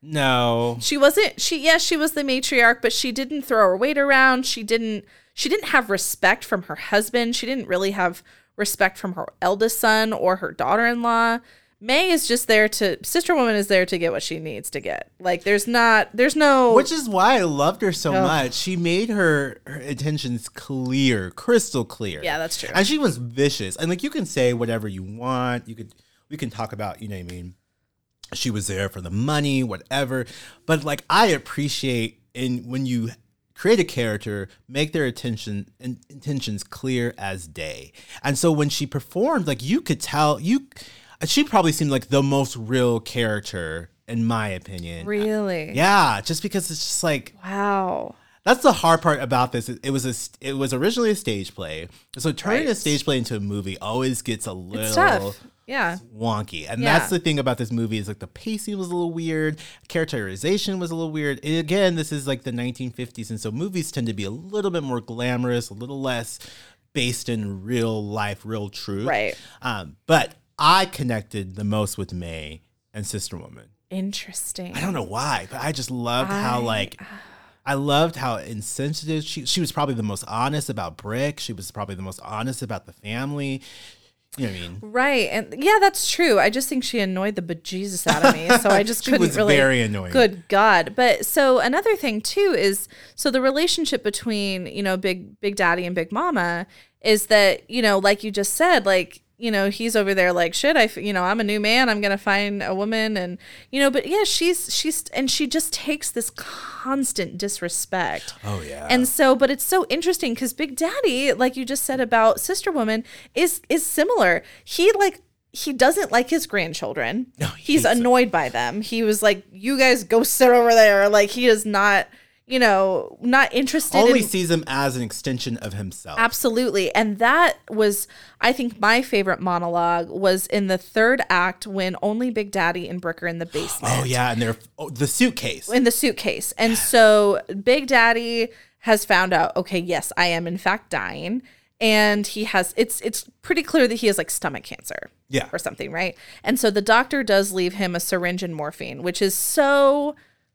No. She wasn't, she, yes, she was the matriarch, but she didn't throw her weight around. She didn't, she didn't have respect from her husband. She didn't really have respect from her eldest son or her daughter-in-law. May is just there to, Sister Woman is there to get what she needs to get. Like, there's not, there's no. Which is why I loved her so Ugh. much. She made her, her intentions clear, crystal clear. Yeah, that's true. And she was vicious. And like, you can say whatever you want. You could, we can talk about, you know what I mean? She was there for the money, whatever. But like, I appreciate in when you create a character, make their intention in, intentions clear as day. And so when she performed, like you could tell, you, she probably seemed like the most real character in my opinion. Really? Yeah, just because it's just like, Wow. that's the hard part about this. It, it was a, it was originally a stage play. So turning Right. a stage play into a movie always gets a little It's tough. Yeah. wonky. And Yeah. that's the thing about this movie is like the pacing was a little weird. Characterization was a little weird. And again, this is like the nineteen fifties. And so movies tend to be a little bit more glamorous, a little less based in real life, real truth. Right. Um, but I connected the most with May and Sister Woman. Interesting. I don't know why, but I just loved how I- like I loved how insensitive she she was probably the most honest about Brick. She was probably the most honest about the family. You know what I mean? Right. And yeah, that's true. I just think she annoyed the bejesus out of me. So I just She couldn't was really. very annoying. Good God. But so another thing too is so the relationship between, you know, Big Big Daddy and Big Mama is that, you know, like you just said, like, you know, he's over there like, shit, I, f- you know, I'm a new man. I'm going to find a woman. And, you know, but yeah, she's, she's, and she just takes this constant disrespect. Oh yeah. And so, but it's so interesting because Big Daddy, like you just said about Sister Woman, is is similar. He like he doesn't like his grandchildren. No, he He's hates them. annoyed by them. He was like, "You guys go sit over there." Like he is not, you know, not interested. only in, sees him as an extension of himself. Absolutely. And that was, I think, my favorite monologue was in the third act when only Big Daddy and Brick are in the basement. Oh yeah, and they're oh, the suitcase. In the suitcase. And so Big Daddy has found out, okay, yes, I am in fact dying. And he has, it's it's pretty clear that he has like stomach cancer. Yeah. Or something, right? And so the doctor does leave him a syringe and morphine, which is so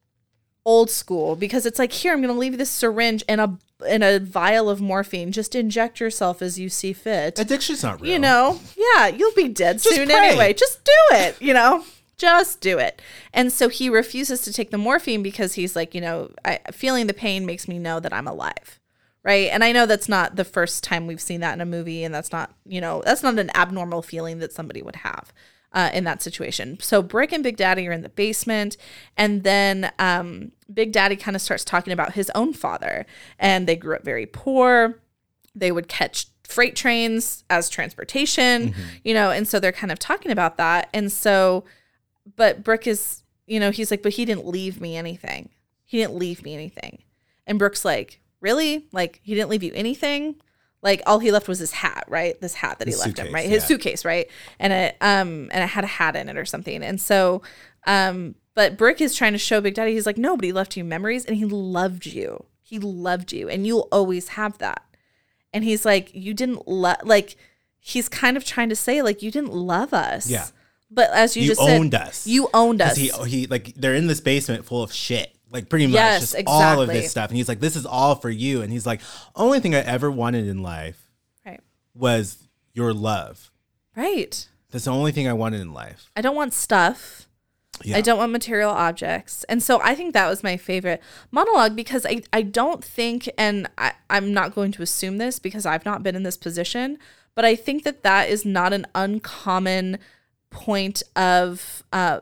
old school because it's like, here, I'm going to leave you this syringe and a in a vial of morphine. Just inject yourself as you see fit. Addiction's not real. You know, yeah, you'll be dead Just soon pray. anyway. Just do it, you know, just do it. And so he refuses to take the morphine because he's like, you know, I, feeling the pain makes me know that I'm alive. Right. And I know that's not the first time we've seen that in a movie. And that's not, you know, that's not an abnormal feeling that somebody would have uh, in that situation. So Brick and Big Daddy are in the basement. And then um, Big Daddy kind of starts talking about his own father. And they grew up very poor. They would catch freight trains as transportation, Mm-hmm. you know, and so they're kind of talking about that. And so, but Brick is, you know, he's like, but he didn't leave me anything. He didn't leave me anything. And Brooke's like, really? Like, he didn't leave you anything? Like, all he left was his hat, right? This hat that he His left him, suitcase, right? His yeah. suitcase, right? And it um and it had a hat in it or something. And so um but Brick is trying to show Big Daddy, he's like, no, but he left you memories and he loved you. He loved you and you'll always have that. And he's like, you didn't love, like, he's kind of trying to say, like, you didn't love us. Yeah. But as you, You just owned said, us. you owned 'Cause us. He, he like they're in this basement full of shit. Like pretty much Yes, just all of exactly. this stuff. And he's like, this is all for you. And he's like, only thing I ever wanted in life Right. was your love. Right. That's the only thing I wanted in life. I don't want stuff. Yeah. I don't want material objects. And so I think that was my favorite monologue because I, I don't think, and I, I'm not going to assume this because I've not been in this position, but I think that that is not an uncommon point of uh,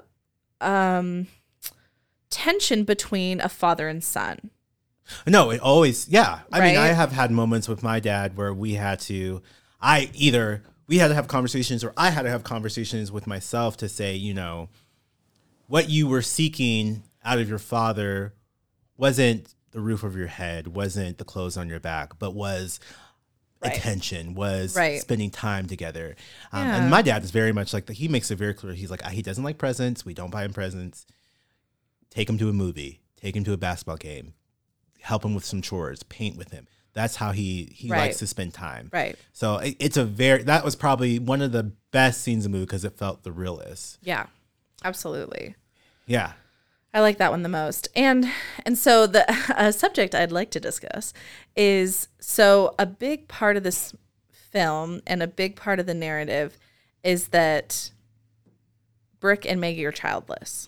um, tension between a father and son. No, it always, yeah. I mean, Right? I have had moments with my dad where we had to, I either we had to have conversations, or I had to have conversations with myself to say, you know, what you were seeking out of your father wasn't the roof over your head, wasn't the clothes on your back, but was right. attention, was right. spending time together. Um, yeah. And my dad is very much like, the, he makes it very clear. He's like, he doesn't like presents. We don't buy him presents. Take him to a movie, take him to a basketball game, help him with some chores, paint with him. That's how he, he right. likes to spend time. Right. So it, it's a very, that was probably one of the best scenes of the movie because it felt the realest. Yeah, absolutely. Yeah. I like that one the most. And and so the uh, subject I'd like to discuss is, so a big part of this film and a big part of the narrative is that Brick and Maggie are childless.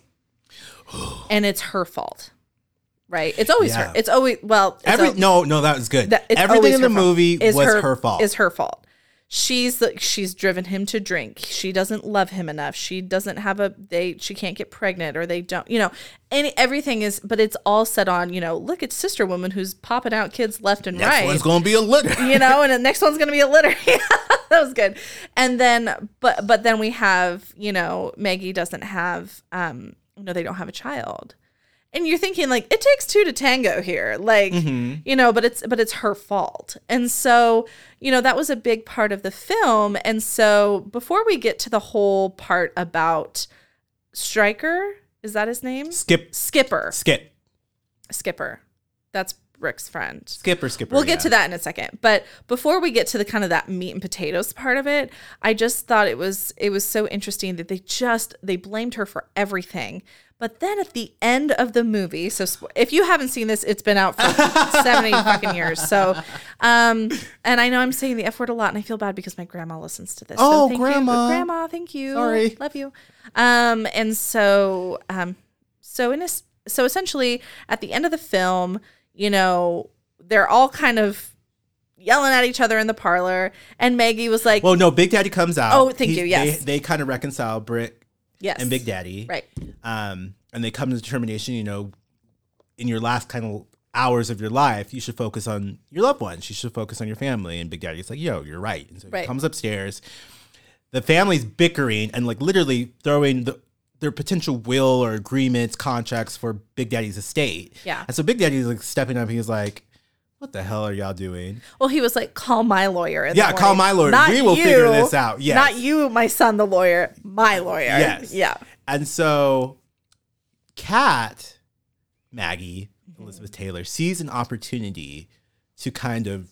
And it's her fault. Right? It's always Yeah. her. It's always, well. It's Every al- No, no, that was good. that- it's Everything always in the her fault. movie Is was her, fault. Is her fault. She's the, she's driven him to drink. She doesn't love him enough. She doesn't have a they she can't get pregnant, or they don't, you know, any everything is, but it's all set on, you know, look at Sister Woman who's popping out kids left and Next right. one's going to be a litter. You know, and the next one's going to be a litter. That was good. And then but but then we have, you know, Maggie doesn't have um you know, they don't have a child. And you're thinking, like, it takes two to tango here, like, mm-hmm. you know, but it's but it's her fault. And so, you know, that was a big part of the film. And so before we get to the whole part about Stryker, is that his name? Skip. Skipper. Skip. Skipper. That's Rick's friend. Skipper, Skipper. We'll get yeah. to that in a second. But before we get to the kind of that meat and potatoes part of it, I just thought it was it was so interesting that they just they blamed her for everything. But then at the end of the movie, so sp- if you haven't seen this, it's been out for seventy fucking years. So, um, and I know I'm saying the F word a lot, and I feel bad because my grandma listens to this. Oh, so thank grandma. you. Grandma, thank you. Sorry. Love you. Um, and so, um, so in a, so essentially at the end of the film, you know, they're all kind of yelling at each other in the parlor, and Maggie was like, well, no, Big Daddy comes out. Oh, thank He- you, yes. They, they kind of reconcile Brick yes, and Big Daddy. right. Um, and they come to the determination, you know, in your last kind of hours of your life, you should focus on your loved ones. You should focus on your family. And Big Daddy's like, yo, you're right. And so Right. he comes upstairs. The family's bickering and like literally throwing the, their potential will or agreements, contracts for Big Daddy's estate. Yeah. And so Big Daddy's like stepping up. He's like, what the hell are y'all doing? Well, he was like, call my lawyer. in the Yeah, call morning. my lawyer. Not We will you, figure this out. Yes. Not you, my son, the lawyer. My lawyer. Yes. Yeah. And so Kat, Maggie, Elizabeth Taylor, sees an opportunity to kind of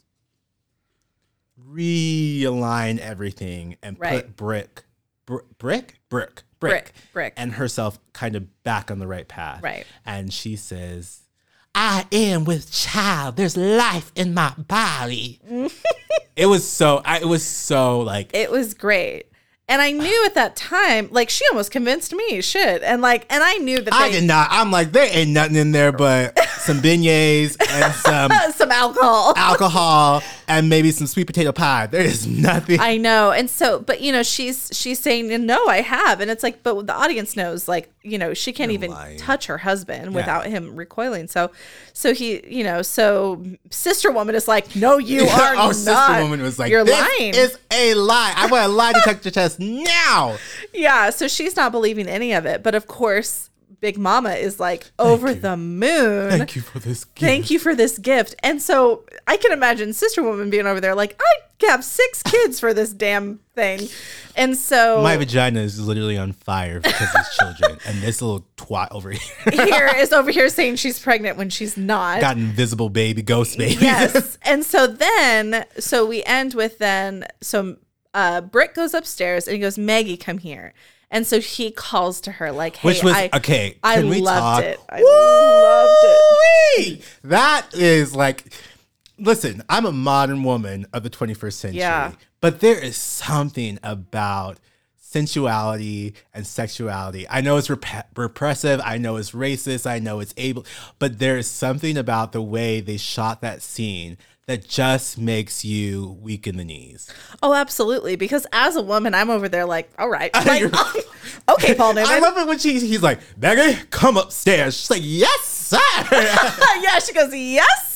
realign everything and Right. put Brick, Br- Brick, Brick, Brick, Brick, Brick. and herself kind of back on the right path. Right. And she says, I am with child. There's life in my body. It was so, I, it was so like, It was great. And I knew at that time, like, she almost convinced me, shit. And like, and I knew that I they, did not. I'm like, there ain't nothing in there but some beignets and some some alcohol. alcohol and maybe some sweet potato pie. There is nothing. I know. And so, but you know, she's she's saying, no, I have. And it's like, but the audience knows, like, you know, she can't You're even lying. touch her husband without him recoiling. So, so he, you know, so Sister Woman is like, no, you are oh, not. Sister Woman was like, you're this lying. is a lie. I want a lie detector test now. Yeah. So she's not believing any of it. But of course, Big Mama is like over you. the moon. Thank you for this gift. Thank you for this gift. And so I can imagine Sister Woman being over there like, I have six kids for this damn thing. And so My vagina is literally on fire because of these children. And this little twat over here here is over here saying she's pregnant when she's not. got invisible baby, ghost baby. Yes. And so then, so we end with then, so uh, Brick goes upstairs and he goes, Maggie, come here. And so he calls to her like, hey, Which was, I, okay, I can we loved talk? it. I loved it. Woo-wee! That is like, listen, I'm a modern woman of the twenty-first century, Yeah. but there is something about sensuality and sexuality. I know it's rep- repressive. I know it's racist. I know it's able, but there is something about the way they shot that scene that just makes you weak in the knees. Oh, absolutely. Because as a woman, I'm over there like, all right. Like, okay, Paul Newman. I love it when she, he's like, Maggie, come upstairs. She's like, yes, sir. Yeah, she goes, yes,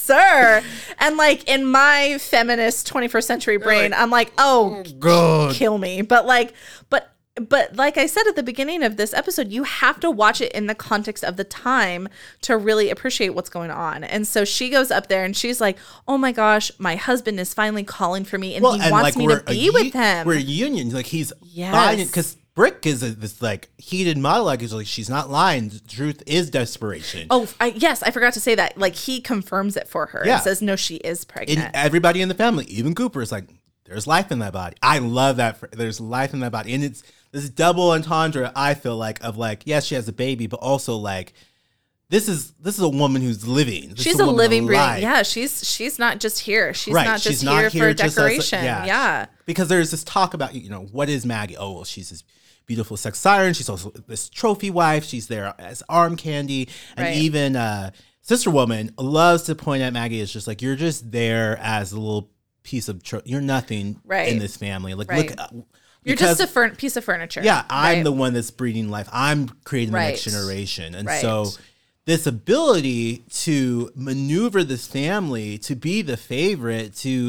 sir. And like in my feminist twenty-first century brain, like, I'm like, oh, God. kill me. But like, but But like I said at the beginning of this episode, you have to watch it in the context of the time to really appreciate what's going on. And so she goes up there and she's like, oh my gosh, my husband is finally calling for me and Well, he and, wants like, me we're to a be u- with him. We're a union. Like he's Yes. lying because Brick is a, this like heated monologue. Is like she's not lying. The truth is desperation. Oh, I, yes, I forgot to say that. Like he confirms it for her Yeah. and says, no, she is pregnant. And everybody in the family, even Cooper, is like, there's life in that body. I love that. For, there's life in that body, and it's this double entendre. I feel like of like, yes, she has a baby, but also like, this is this is a woman who's living. This She's is a, woman living, breathing. alive. Yeah, she's she's not just here. She's Right, not she's just not here, here for just as a- decoration. yeah. yeah. Because there's this talk about, you know, what is Maggie? Oh, well, she's this beautiful sex siren. She's also this trophy wife. She's there as arm candy. And Right. even uh, Sister Woman loves to point at Maggie as just like, you're just there as a little piece of, tro- you're nothing Right. in this family. Like, Right. look. Uh, You're because- just a fur- piece of furniture. Yeah, I'm right? the one that's breeding life. I'm creating the next Right. generation. And Right. so this ability to maneuver this family, to be the favorite, to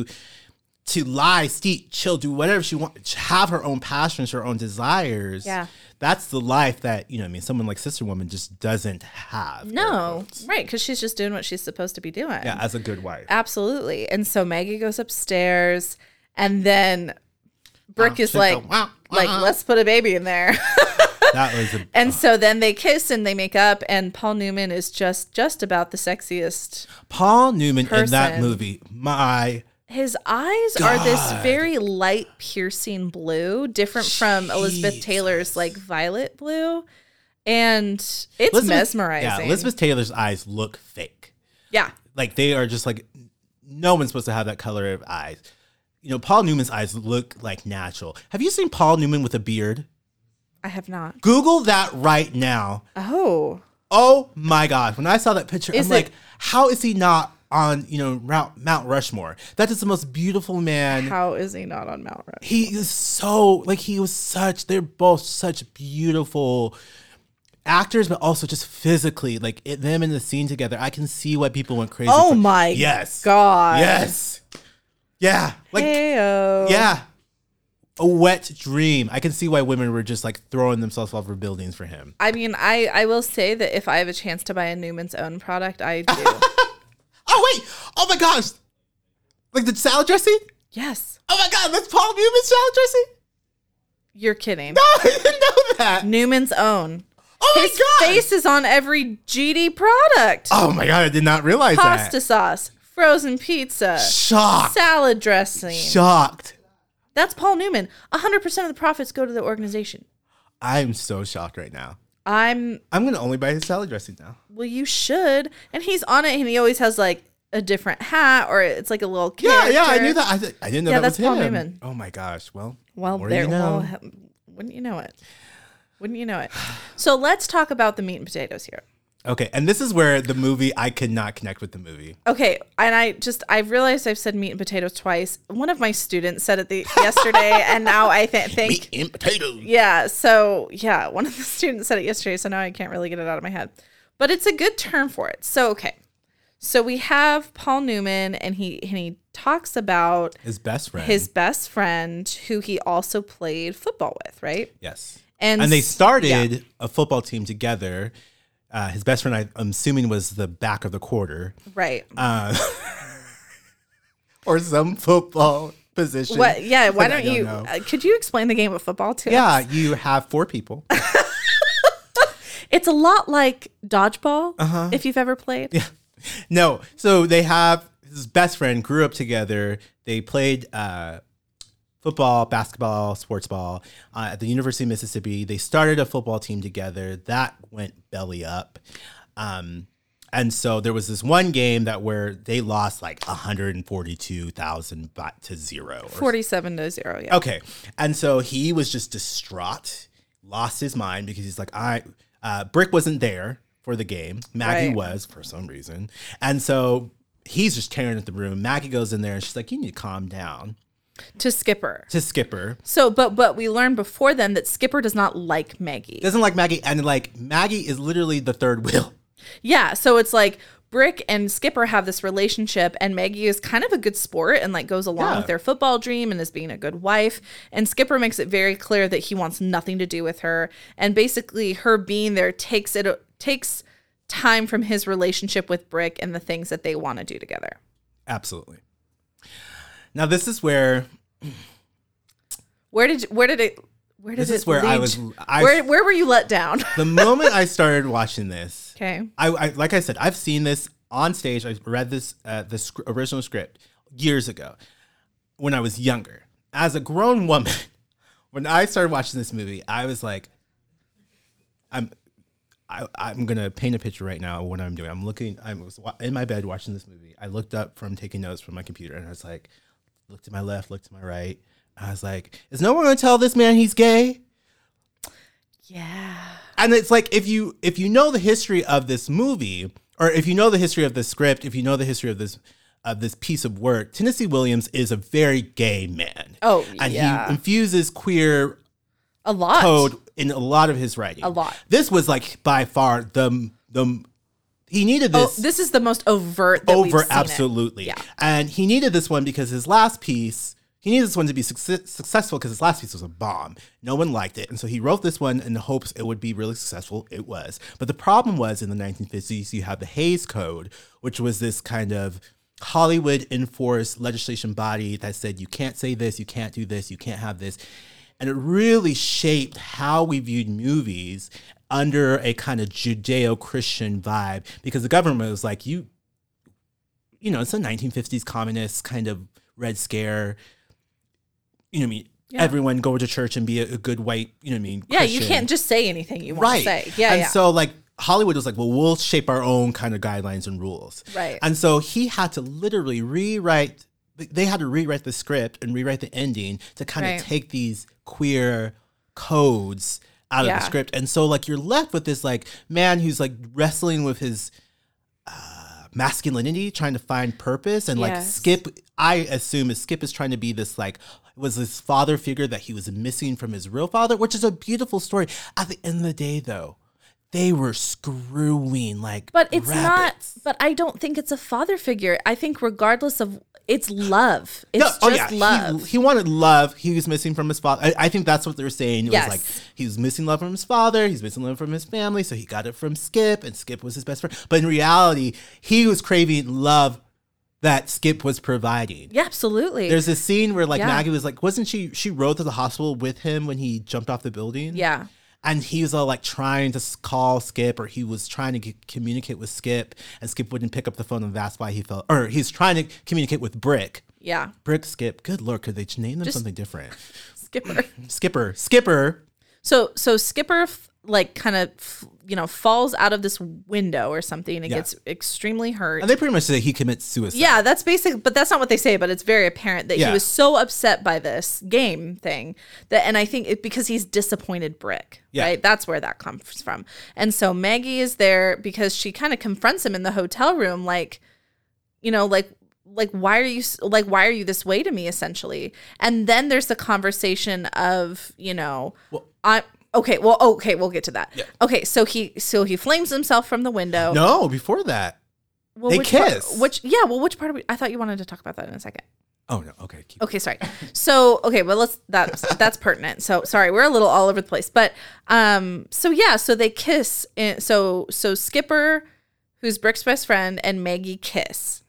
to lie, steal, chill, do whatever she wants, have her own passions, her own desires. Yeah. That's the life that, you know, I mean, someone like Sister Woman just doesn't have. No, right, because she's just doing what she's supposed to be doing. Yeah, as a good wife. Absolutely. And so Maggie goes upstairs, and then Brooke is she'll like, go, "Wah, wah." like, let's put a baby in there. That was a, And so then they kiss and they make up, and Paul Newman is just just about the sexiest. Paul Newman in that person. movie. My His eyes are this God. very light, piercing blue, different from Elizabeth Jesus. Taylor's like violet blue, and it's Elizabeth- mesmerizing. Yeah, Elizabeth Taylor's eyes look fake. Yeah. Like they are just like, no one's supposed to have that color of eyes. You know, Paul Newman's eyes look like natural. Have you seen Paul Newman with a beard? I have not. Google that right now. Oh, Oh my God. When I saw that picture, Is I'm it- like, how is he not on, you know, Mount, Mount Rushmore? That is the most beautiful man. how is he not on Mount Rushmore? He is so, like, he was such, they're both such beautiful actors, but also just physically, like, it, them in the scene together. I can see why people went crazy. Oh for- my Yes. God. Yes. Yeah. Like, Heyo. yeah. A wet dream. I can see why women were just like throwing themselves off of buildings for him. I mean, I, I will say that if I have a chance to buy a Newman's Own product, I do. Oh, wait. Oh my gosh. Like the salad dressing? Yes. Oh my God. That's Paul Newman's salad dressing? You're kidding. No, I didn't know that. Newman's Own. Oh my His God. face is on every G D product. Oh my God. I did not realize Pasta that. sauce, frozen pizza, Shocked. salad dressing. Shocked. That's Paul Newman. one hundred percent of the profits go to the organization. I'm so shocked right now. I'm, I'm going to only buy his salad dressing now. well, you should. And he's on it, and he always has like a different hat, or it's like a little Yeah, character. yeah. I knew that. I, th- I didn't know Yeah, that was that's Paul him. Newman. Oh my gosh. Well, Well, more there, you know. well, he- wouldn't you know it? Wouldn't you know it? So let's talk about the meat and potatoes here. Okay. And this is where the movie, I could not connect with the movie. Okay, and I just I've realized I've said meat and potatoes twice. One of my students said it the yesterday, and now I th- think Meat and potatoes. yeah. So yeah, one of the students said it yesterday, so now I can't really get it out of my head. But it's a good term for it. So okay, so we have Paul Newman, and he and he talks about His best friend. his best friend, who he also played football with, right? Yes. And And they s- started yeah. a football team together. Uh, his best friend, I, I'm assuming, was the back of the quarter Right. uh, or some football position. What? Yeah. Why that I don't you? know. Uh, could you explain the game of football to us? Yeah, you have four people. It's a lot like dodgeball, Uh-huh. if you've ever played. No, so they have his best friend grew up together. They played uh, football, basketball, sports ball uh, at the University of Mississippi. They started a football team together. That went belly up. Um, and so there was this one game that where they lost like one hundred forty-two thousand baht to zero. or Forty-seven to zero. Yeah. Okay. And so he was just distraught, lost his mind because he's like, I, uh, Brick wasn't there for the game. Maggie Right. was for some reason. And so he's just tearing at the room. Maggie goes in there and she's like, you need to calm down To Skipper. to Skipper. So, but but we learned before then that Skipper does not like Maggie. Doesn't like Maggie. And like Maggie is literally the third wheel. Yeah. So it's like Brick and Skipper have this relationship, and Maggie is kind of a good sport and like goes along Yeah. with their football dream and is being a good wife. And Skipper makes it very clear that he wants nothing to do with her. And basically her being there takes it takes time from his relationship with Brick and the things that they want to do together. Absolutely. Now this is where Where did where did it where did this it is where I lead- was I, where where were you let down? the moment I started watching this. Okay. I, I like I said, I've seen this on stage. I read this uh, the sc- original script years ago when I was younger. As a grown woman, when I started watching this movie, I was like, I'm I, I'm gonna paint a picture right now of what I'm doing. I'm looking. I was wa- in my bed watching this movie. I looked up from taking notes from my computer, and I was like, looked to my left, looked to my right. I was like, is no one gonna tell this man he's gay? Yeah. And it's like, if you if you know the history of this movie, or if you know the history of the script, if you know the history of this of this piece of work, Tennessee Williams is a very gay man. Oh, and yeah. he infuses queer A lot. code in a lot of his writing. A lot. This was like by far the the he needed Oh, this. this is the most overt that we've over seen it. absolutely. Yeah. And he needed this one because his last piece, he needed this one to be success, successful because his last piece was a bomb. No one liked it. And so he wrote this one in the hopes it would be really successful. It was. But the problem was in the nineteen fifties, you have the Hays Code, which was this kind of Hollywood enforced legislation body that said you can't say this, you can't do this, you can't have this. And it really shaped how we viewed movies under a kind of Judeo-Christian vibe, because the government was like, you, you know, it's a nineteen fifties communist kind of Red Scare. You know what I mean? Yeah. Everyone go to church and be a, a good white, you know what I mean? Yeah, you Christian. can't just say anything you want Right. to say. Yeah, and yeah. so like Hollywood was like, well, we'll shape our own kind of guidelines and rules. Right. And so he had to literally rewrite, they had to rewrite the script and rewrite the ending to kind Right. of take these queer codes out Yeah. of the script. And so like you're left with this like man who's like wrestling with his uh, masculinity, trying to find purpose. And like Yes. Skip, I assume is Skip is trying to be this like, was this father figure that he was missing from his real father, which is a beautiful story. At the end of the day, though, they were screwing like But it's rabbits. not, but I don't think it's a father figure. I think regardless of, it's love. It's No, just oh, yeah. love. He, he wanted love. He was missing from his father. I, I think that's what they were saying. It Yes. was like he was missing love from his father. He's missing love from his family. So he got it from Skip, and Skip was his best friend. But in reality, he was craving love that Skip was providing. Yeah, absolutely. There's this scene where like Yeah. Maggie was like, wasn't she? She rode to the hospital with him when he jumped off the building. yeah. And he was all like trying to s- call Skip, or he was trying to get, communicate with Skip, and Skip wouldn't pick up the phone, and that's why he felt, or he's trying to communicate with Brick. Yeah. Brick, Skip. Good Lord, could they name them Just- something different? Skipper. Skipper, Skipper. So so Skipper f- like kind of f- you know falls out of this window or something and Yeah. gets extremely hurt. And they pretty much say he commits suicide. Yeah, that's basic, but that's not what they say. But it's very apparent that Yeah. he was so upset by this game thing that, and I think it because he's disappointed Brick, Yeah. right? That's where that comes from. And so Maggie is there because she kind of confronts him in the hotel room, like, you know, like, like why are you s- like why are you this way to me, essentially? And then there's the conversation of, you know, Well- I. Okay, well, okay, we'll get to that. Yeah. Okay, so he so he flames himself from the window. No, before that. Well, They which part- kiss. which yeah, well, which part of it? I thought you wanted to talk about that in a second. Oh, no. Okay. Keep Okay, sorry. So okay, well let's that's that's pertinent. So sorry, we're a little all over the place, but um, so yeah, so they kiss. In, so so Skipper, who's Brick's best friend, and Maggie kiss,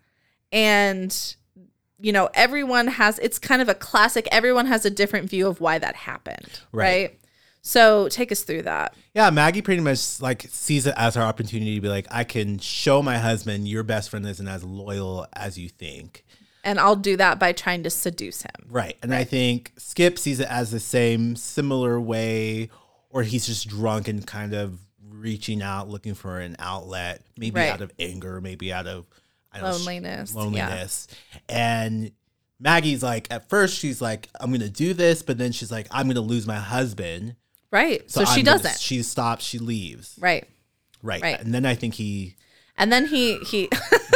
and you know everyone has. It's kind of a classic. Everyone has a different view of why that happened, Right. right? So take us through that. Yeah, Maggie pretty much like sees it as her opportunity to be like, I can show my husband your best friend isn't as loyal as you think. And I'll do that by trying to seduce him. Right. And I think Skip sees it as the same similar way, or he's just drunk and kind of reaching out, looking for an outlet, maybe Right. out of anger, maybe out of I don't know, sh- Loneliness, yeah. loneliness. And Maggie's like, at first she's like, I'm going to do this, but then she's like, I'm going to lose my husband. Right. So, she I'm gonna- doesn't. She stops, she leaves. right. Right. Right. And then I think he, And then he he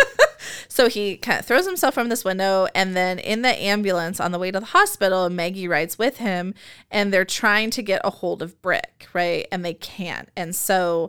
so he kind of throws himself from this window, and then in the ambulance on the way to the hospital, Maggie rides with him, and they're trying to get a hold of Brick, right? And they can't. And so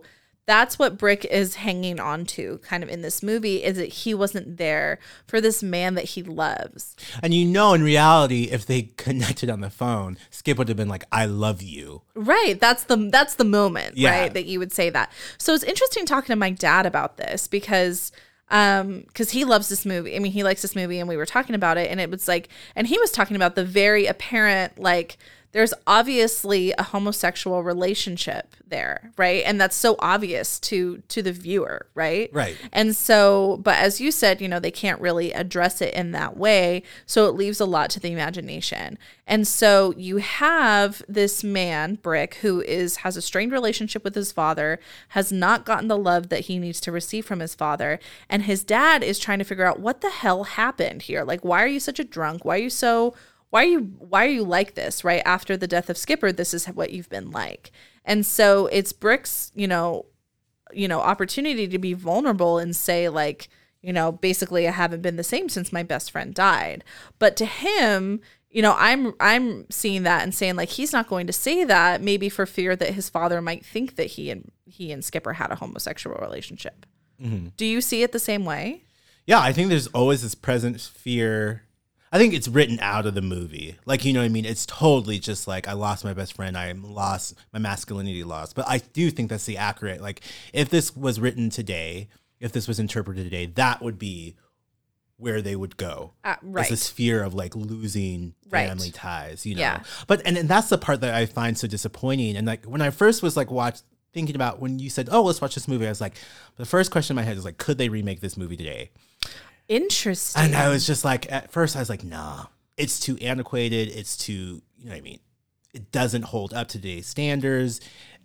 that's what Brick is hanging on to kind of in this movie, is that he wasn't there for this man that he loves. And you know, in reality, if they connected on the phone, Skip would have been like, I love you. Right. That's the that's the moment, Yeah. right, that you would say that. So it's interesting talking to my dad about this because um because he loves this movie. I mean, he likes this movie, and we were talking about it, and it was like, and he was talking about the very apparent, like, there's obviously a homosexual relationship there, right? And that's so obvious to to the viewer, right? Right. And so, but as you said, you know, they can't really address it in that way. So it leaves a lot to the imagination. And so you have this man, Brick, who is has a strained relationship with his father, has not gotten the love that he needs to receive from his father. And his dad is trying to figure out what the hell happened here. Like, why are you such a drunk? Why are you so... Why are you why are you like this, right? After the death of Skipper, this is what you've been like. And so it's Brick's, you know, you know, opportunity to be vulnerable and say, like, you know, basically I haven't been the same since my best friend died. But to him, you know, I'm I'm seeing that and saying, like, he's not going to say that, maybe for fear that his father might think that he and he and Skipper had a homosexual relationship. Mm-hmm. Do you see it the same way? Yeah, I think there's always this present fear. I think it's written out of the movie. Like, you know what I mean? It's totally just like, I lost my best friend. I lost my masculinity lost. But I do think that's the accurate, like, if this was written today, if this was interpreted today, that would be where they would go. Uh, right. It's this fear of like losing family Right. ties, you know? Yeah. But, and, and that's the part that I find so disappointing. And like, when I first was like, watch, thinking about when you said, oh, let's watch this movie, I was like, the first question in my head is like, could they remake this movie today? Interesting. And I was just like, at first I was like, nah, it's too antiquated. It's too, you know what I mean? It doesn't hold up to today's standards.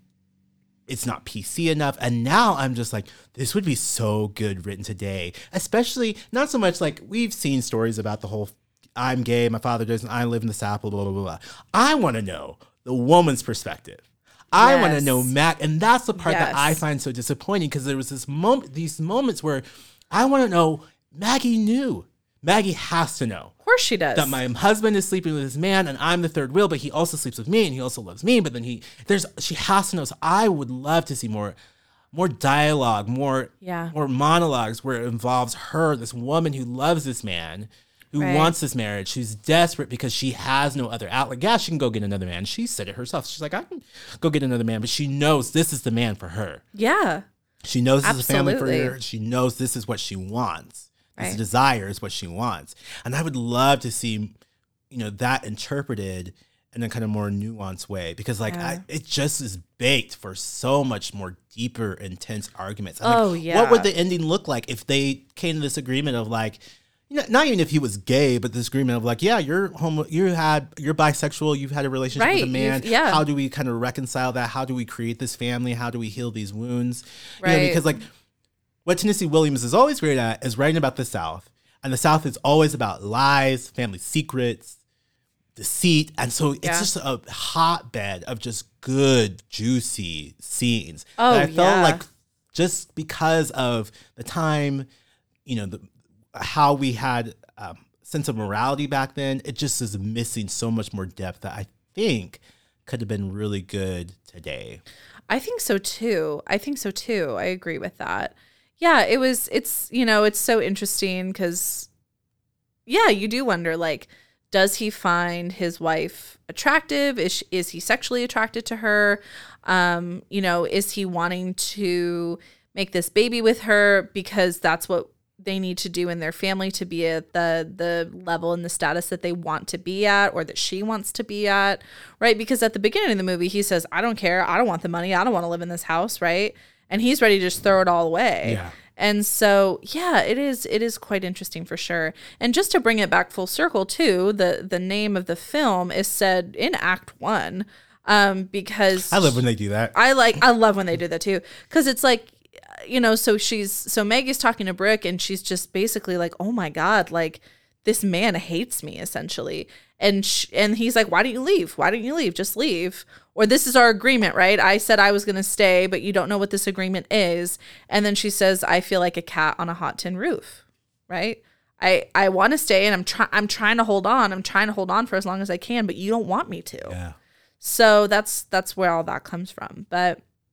It's not P C enough. And now I'm just like, this would be so good written today. Especially, not so much like, we've seen stories about the whole, I'm gay, my father doesn't, I live in the South, blah, blah, blah, blah. I want to know the woman's perspective. I Yes. want to know Mac. And that's the part Yes. that I find so disappointing, because there was this moment, these moments where I want to know, Maggie knew. Maggie has to know. Of course she does. That my husband is sleeping with this man and I'm the third wheel, but he also sleeps with me and he also loves me. But then he, there's, she has to know. So I would love to see more, more dialogue, more, Yeah. more monologues where it involves her, this woman who loves this man, who Right. wants this marriage, who's desperate because she has no other outlet. Yeah, she can go get another man. She said it herself. She's like, I can go get another man, but she knows this is the man for her. Yeah. She knows this is a family Absolutely. for her. She knows this is what she wants. This Right. desire is what she wants. And I would love to see, you know, that interpreted in a kind of more nuanced way, because like Yeah. I, it just is baked for so much more deeper, intense arguments. And, Oh, like, yeah. What would the ending look like if they came to this agreement of like, you know, not even if he was gay, but this agreement of like, yeah, you're homo, you had, you're bisexual, you've had a relationship Right, with a man. you've- yeah. How do we kind of reconcile that? How do we create this family? How do we heal these wounds? You know, Right. because like, what Tennessee Williams is always great at is writing about the South. And the South is always about lies, family secrets, deceit. And so it's Yeah. just a hotbed of just good, juicy scenes. Oh, and I felt yeah. like just because of the time, you know, the, how we had um, sense of morality back then, it just is missing so much more depth that I think could have been really good today. I think so too. I think so too. I agree with that. Yeah, it was, it's, you know, it's so interesting because, yeah, you do wonder, like, does he find his wife attractive? Is, she, is he sexually attracted to her? Um, you know, is he wanting to make this baby with her because that's what they need to do in their family to be at the the level and the status that they want to be at, or that she wants to be at, right? Because at the beginning of the movie, he says, I don't care. I don't want the money. I don't want to live in this house, right? And he's ready to just throw it all away. Yeah. And so, yeah, it is it is quite interesting for sure. And just to bring it back full circle too, the the name of the film is said in Act One, um, because I love when they do that. I like I love when they do that too, because it's like, you know, so she's so Maggie's talking to Brick and she's just basically like, oh my God, like this man hates me essentially. And sh- and he's like, why don't you leave? Why don't you leave? Just leave. Or this is our agreement, right? I said I was going to stay, but you don't know what this agreement is. And then she says, I feel like a cat on a hot tin roof, right? I, I want to stay and I'm trying I'm trying to hold on. I'm trying to hold on for as long as I can, but you don't want me to. Yeah. So that's that's where all that comes from. But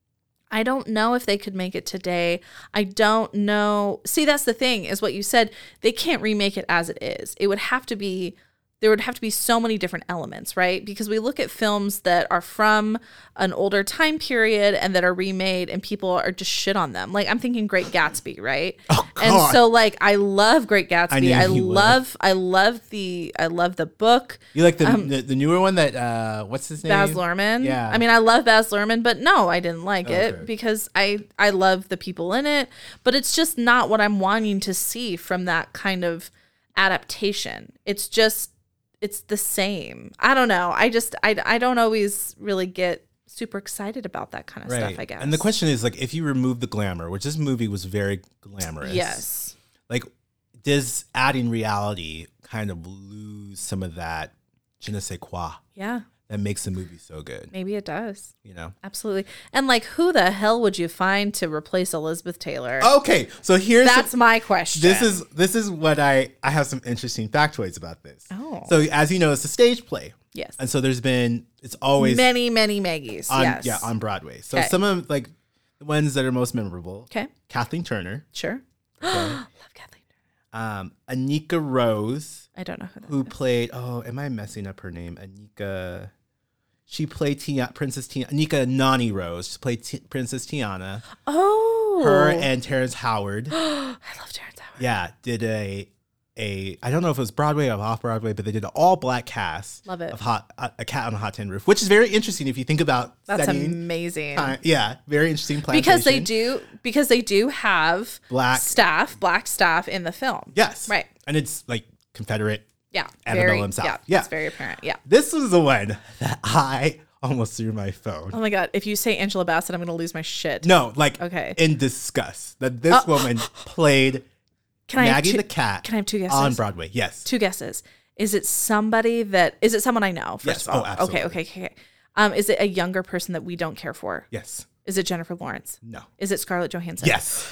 I don't know if they could make it today. I don't know. See, that's the thing, is what you said. They can't remake it as it is. It would have to be, there would have to be so many different elements, right? Because we look at films that are from an older time period and that are remade and people are just shit on them. Like, I'm thinking Great Gatsby, right? Oh, God. And so, like, I love Great Gatsby. I I, knew you would. love, I love the, I love the book. You like the, Um, the the newer one that uh what's his name? Baz Luhrmann. Yeah. I mean, I love Baz Luhrmann, but no, I didn't like Okay. it because I I love the people in it, but it's just not what I'm wanting to see from that kind of adaptation. It's just it's the same. I don't know. I just I I don't always really get super excited about that kind of Right. stuff, I guess. And the question is, like, if you remove the glamour, which this movie was very glamorous. Yes. Like, does adding reality kind of lose some of that je ne sais quoi Yeah. that makes the movie so good? Maybe it does. You know? Absolutely. And like, who the hell would you find to replace Elizabeth Taylor? Okay, so here's That's my question. this is this is what I I have some interesting factoids about this. Oh. So as you know, it's a stage play. Yes. And so there's been it's always many, many Maggies. on yes. yeah, on Broadway. So Okay. some of like the ones that are most memorable. Okay. Kathleen Turner, Sure. Love Kathleen. um, Anika Rose, I don't know who that who is. played oh, am I messing up her name? Anika She played Tia, Princess Tiana, Anika Nani Rose. She played T- Princess Tiana. Oh. Her and Terrence Howard. I love Terrence Howard. Yeah, did a a I don't know if it was Broadway or off Broadway, but they did an all black cast. Love it. Of hot a, a Cat on a Hot Tin Roof, which is very interesting if you think about That's setting. amazing. Uh, yeah, very interesting. Because they plantation. do because they do have Black- staff, black staff in the film. Yes, Right. and it's like Confederate. Yeah. Annabelle very, himself. Yeah, Yeah. It's very apparent. Yeah. This was the one that I almost threw my phone. Oh my God. If you say Angela Bassett, I'm going to lose my shit. No, like Okay. in disgust that this woman played Can I have Maggie two- the cat. Can I have two guesses? on Broadway? Yes. Two guesses. Is it somebody that, is it someone I know? First Yes. of all? Oh, absolutely. Okay. Okay. Okay. Um, is it a younger person that we don't care for? Yes. Is it Jennifer Lawrence? No. Is it Scarlett Johansson? Yes.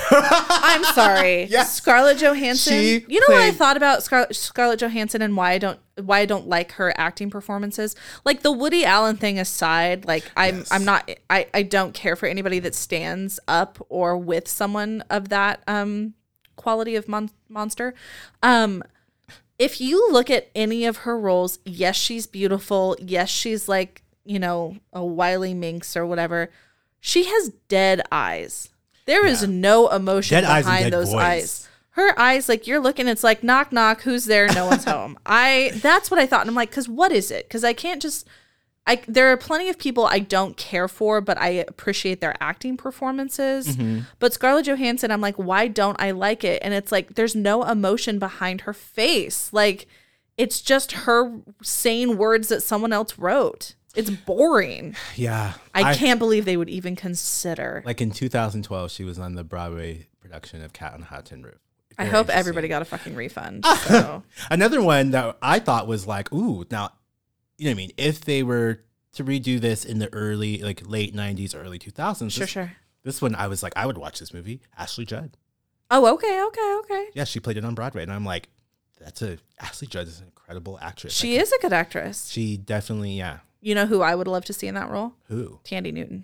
I'm sorry. Yes. Scarlett Johansson. She You know what I played- thought about Scar- Scarlett Johansson and why I don't why I don't like her acting performances? Like the Woody Allen thing aside, like I'm Yes. I'm not I, I don't care for anybody that stands up or with someone of that um quality of mon- monster. Um if you look at any of her roles, yes, she's beautiful. Yes, she's like, you know, a wily minx or whatever. She has dead eyes. There is Yeah. no emotion Dead eyes and behind dead those voice. eyes. Her eyes, like you're looking, it's like knock knock, who's there? No one's home. I that's what I thought, and I'm like, because what is it? Because I can't just. I there are plenty of people I don't care for, but I appreciate their acting performances. Mm-hmm. But Scarlett Johansson, I'm like, why don't I like it? And it's like there's no emotion behind her face. Like it's just her saying words that someone else wrote. It's boring. Yeah. I, can't believe they would even consider. Like in two thousand twelve, she was on the Broadway production of Cat on a Hot Tin Roof. I Very hope interesting. everybody got a fucking refund. So. Another one that I thought was like, ooh, now, you know what I mean? If they were to redo this in the early, like late nineties, early two thousands, Sure, this, sure. this one I was like, I would watch this movie. Ashley Judd. Oh, okay, okay, okay. Yeah, she played it on Broadway. And I'm like, that's a, Ashley Judd is an incredible actress. She I is a good actress. can- She definitely, yeah. You know who I would love to see in that role? Who? Tandy Newton.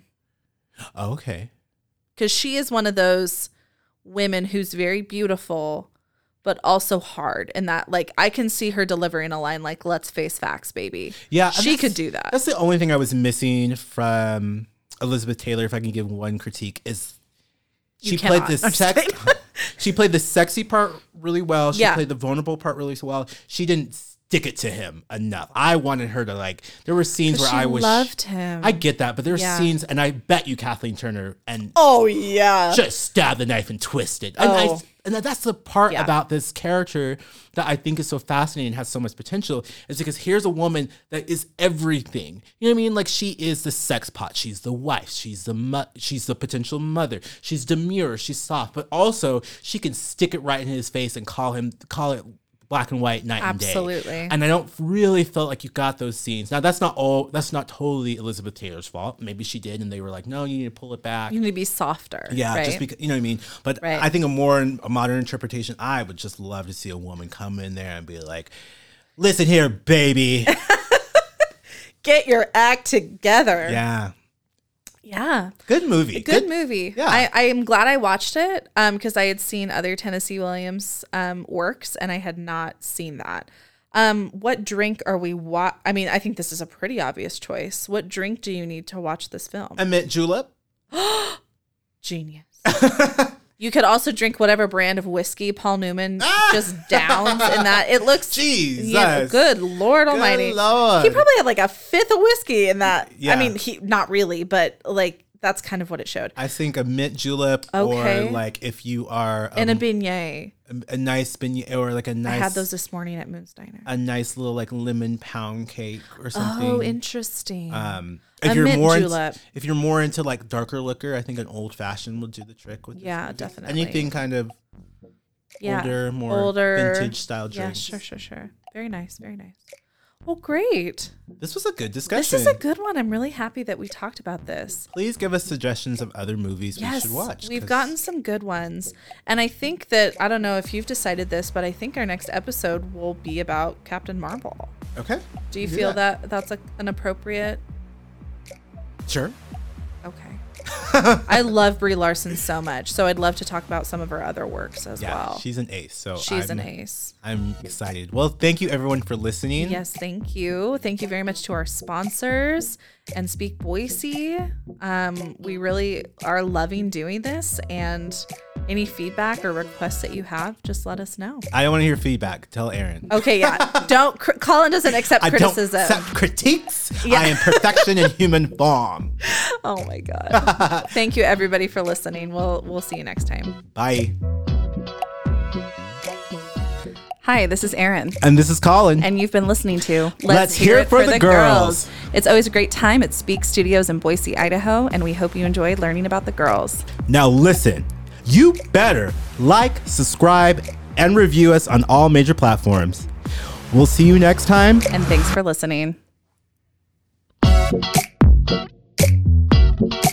Oh, okay. Because she is one of those women who's very beautiful, but also hard. And that, like, I can see her delivering a line like, let's face facts, baby. Yeah. and She that's- could do that. That's the only thing I was missing from Elizabeth Taylor, if I can give one critique, is You she played cannot. this I'm just sex. kidding. She played the sexy part really well. She Yeah. played the vulnerable part really well. She didn't stick it to him enough. I wanted her to like. There were scenes where She I was loved him. I get that, but there were Yeah. scenes, and I bet you Kathleen Turner and oh, yeah. just stabbed the knife and twisted. And, I, Oh. and that's the part Yeah. about this character that I think is so fascinating and has so much potential, is because here's a woman that is everything. You know what I mean? Like she is the sex pot. She's the wife. She's the mo- she's the potential mother. She's demure. She's soft, but also she can stick it right in his face and call him call it black and white, night and day. Absolutely. And I don't really feel like you got those scenes. Now that's not all. That's not totally Elizabeth Taylor's fault. Maybe she did, and they were like, no, you need to pull it back. You need to be softer. Yeah, right? just because, you know what I mean? But Right. I think a more a modern interpretation, I would just love to see a woman come in there and be like, listen here, baby. Get your act together. Yeah. Yeah. Good movie. Good, movie. Yeah. I, I am glad I watched it um, because I had seen other Tennessee Williams um, works and I had not seen that. Um, what drink are we wa- I mean, I think this is a pretty obvious choice. What drink do you need to watch this film? A mint julep. Genius. You could also drink whatever brand of whiskey Paul Newman just downs in that. It looks Jesus. Yeah, good Lord Almighty. Lord. He probably had like a fifth of whiskey in that. Yeah. I mean, he not really, but like that's kind of what it showed. I think a mint julep, Okay. or like if you are And a um, beignet. a, a nice beignet, or like a nice, I had those this morning at Moon's Diner. a nice little like lemon pound cake or something. Oh, interesting. Um, A if you're mint more julep. into, if you're more into like darker liquor, I think an old fashioned will do the trick with this Yeah, movie. definitely. Anything kind of yeah. older, more Older vintage style Yeah, drinks. sure, sure, sure. Very nice, very nice. Well, great. This was a good discussion. This is a good one. I'm really happy that we talked about this. Please give us suggestions of other movies Yes, we should watch. we've 'cause- gotten some good ones. And I think that, I don't know if you've decided this, but I think our next episode will be about Captain Marvel. Okay. Do you Do feel that. that that's a, an appropriate? Sure. Okay. I love Brie Larson so much, so I'd love to talk about some of her other works as Yeah, well. she's an ace. So She's I'm, an ace. I'm excited. Well, thank you everyone for listening. Yes, thank you. Thank you very much to our sponsors and Speak Boise. Um, we really are loving doing this, and any feedback or requests that you have, just let us know. I don't want to hear feedback. Tell Aaron. Okay, yeah. Don't cr- Colin doesn't accept I criticism. don't accept critiques. Yeah. I am perfection in human form. Oh my god. Thank you everybody for listening. We'll we'll see you next time. Bye. Hi, this is Erin. And this is Colin. And you've been listening to Let's Hear It for the Girls. It's always a great time at Speak Studios in Boise, Idaho, and we hope you enjoyed learning about the girls. Now listen, you better like, subscribe, and review us on all major platforms. We'll see you next time. And thanks for listening.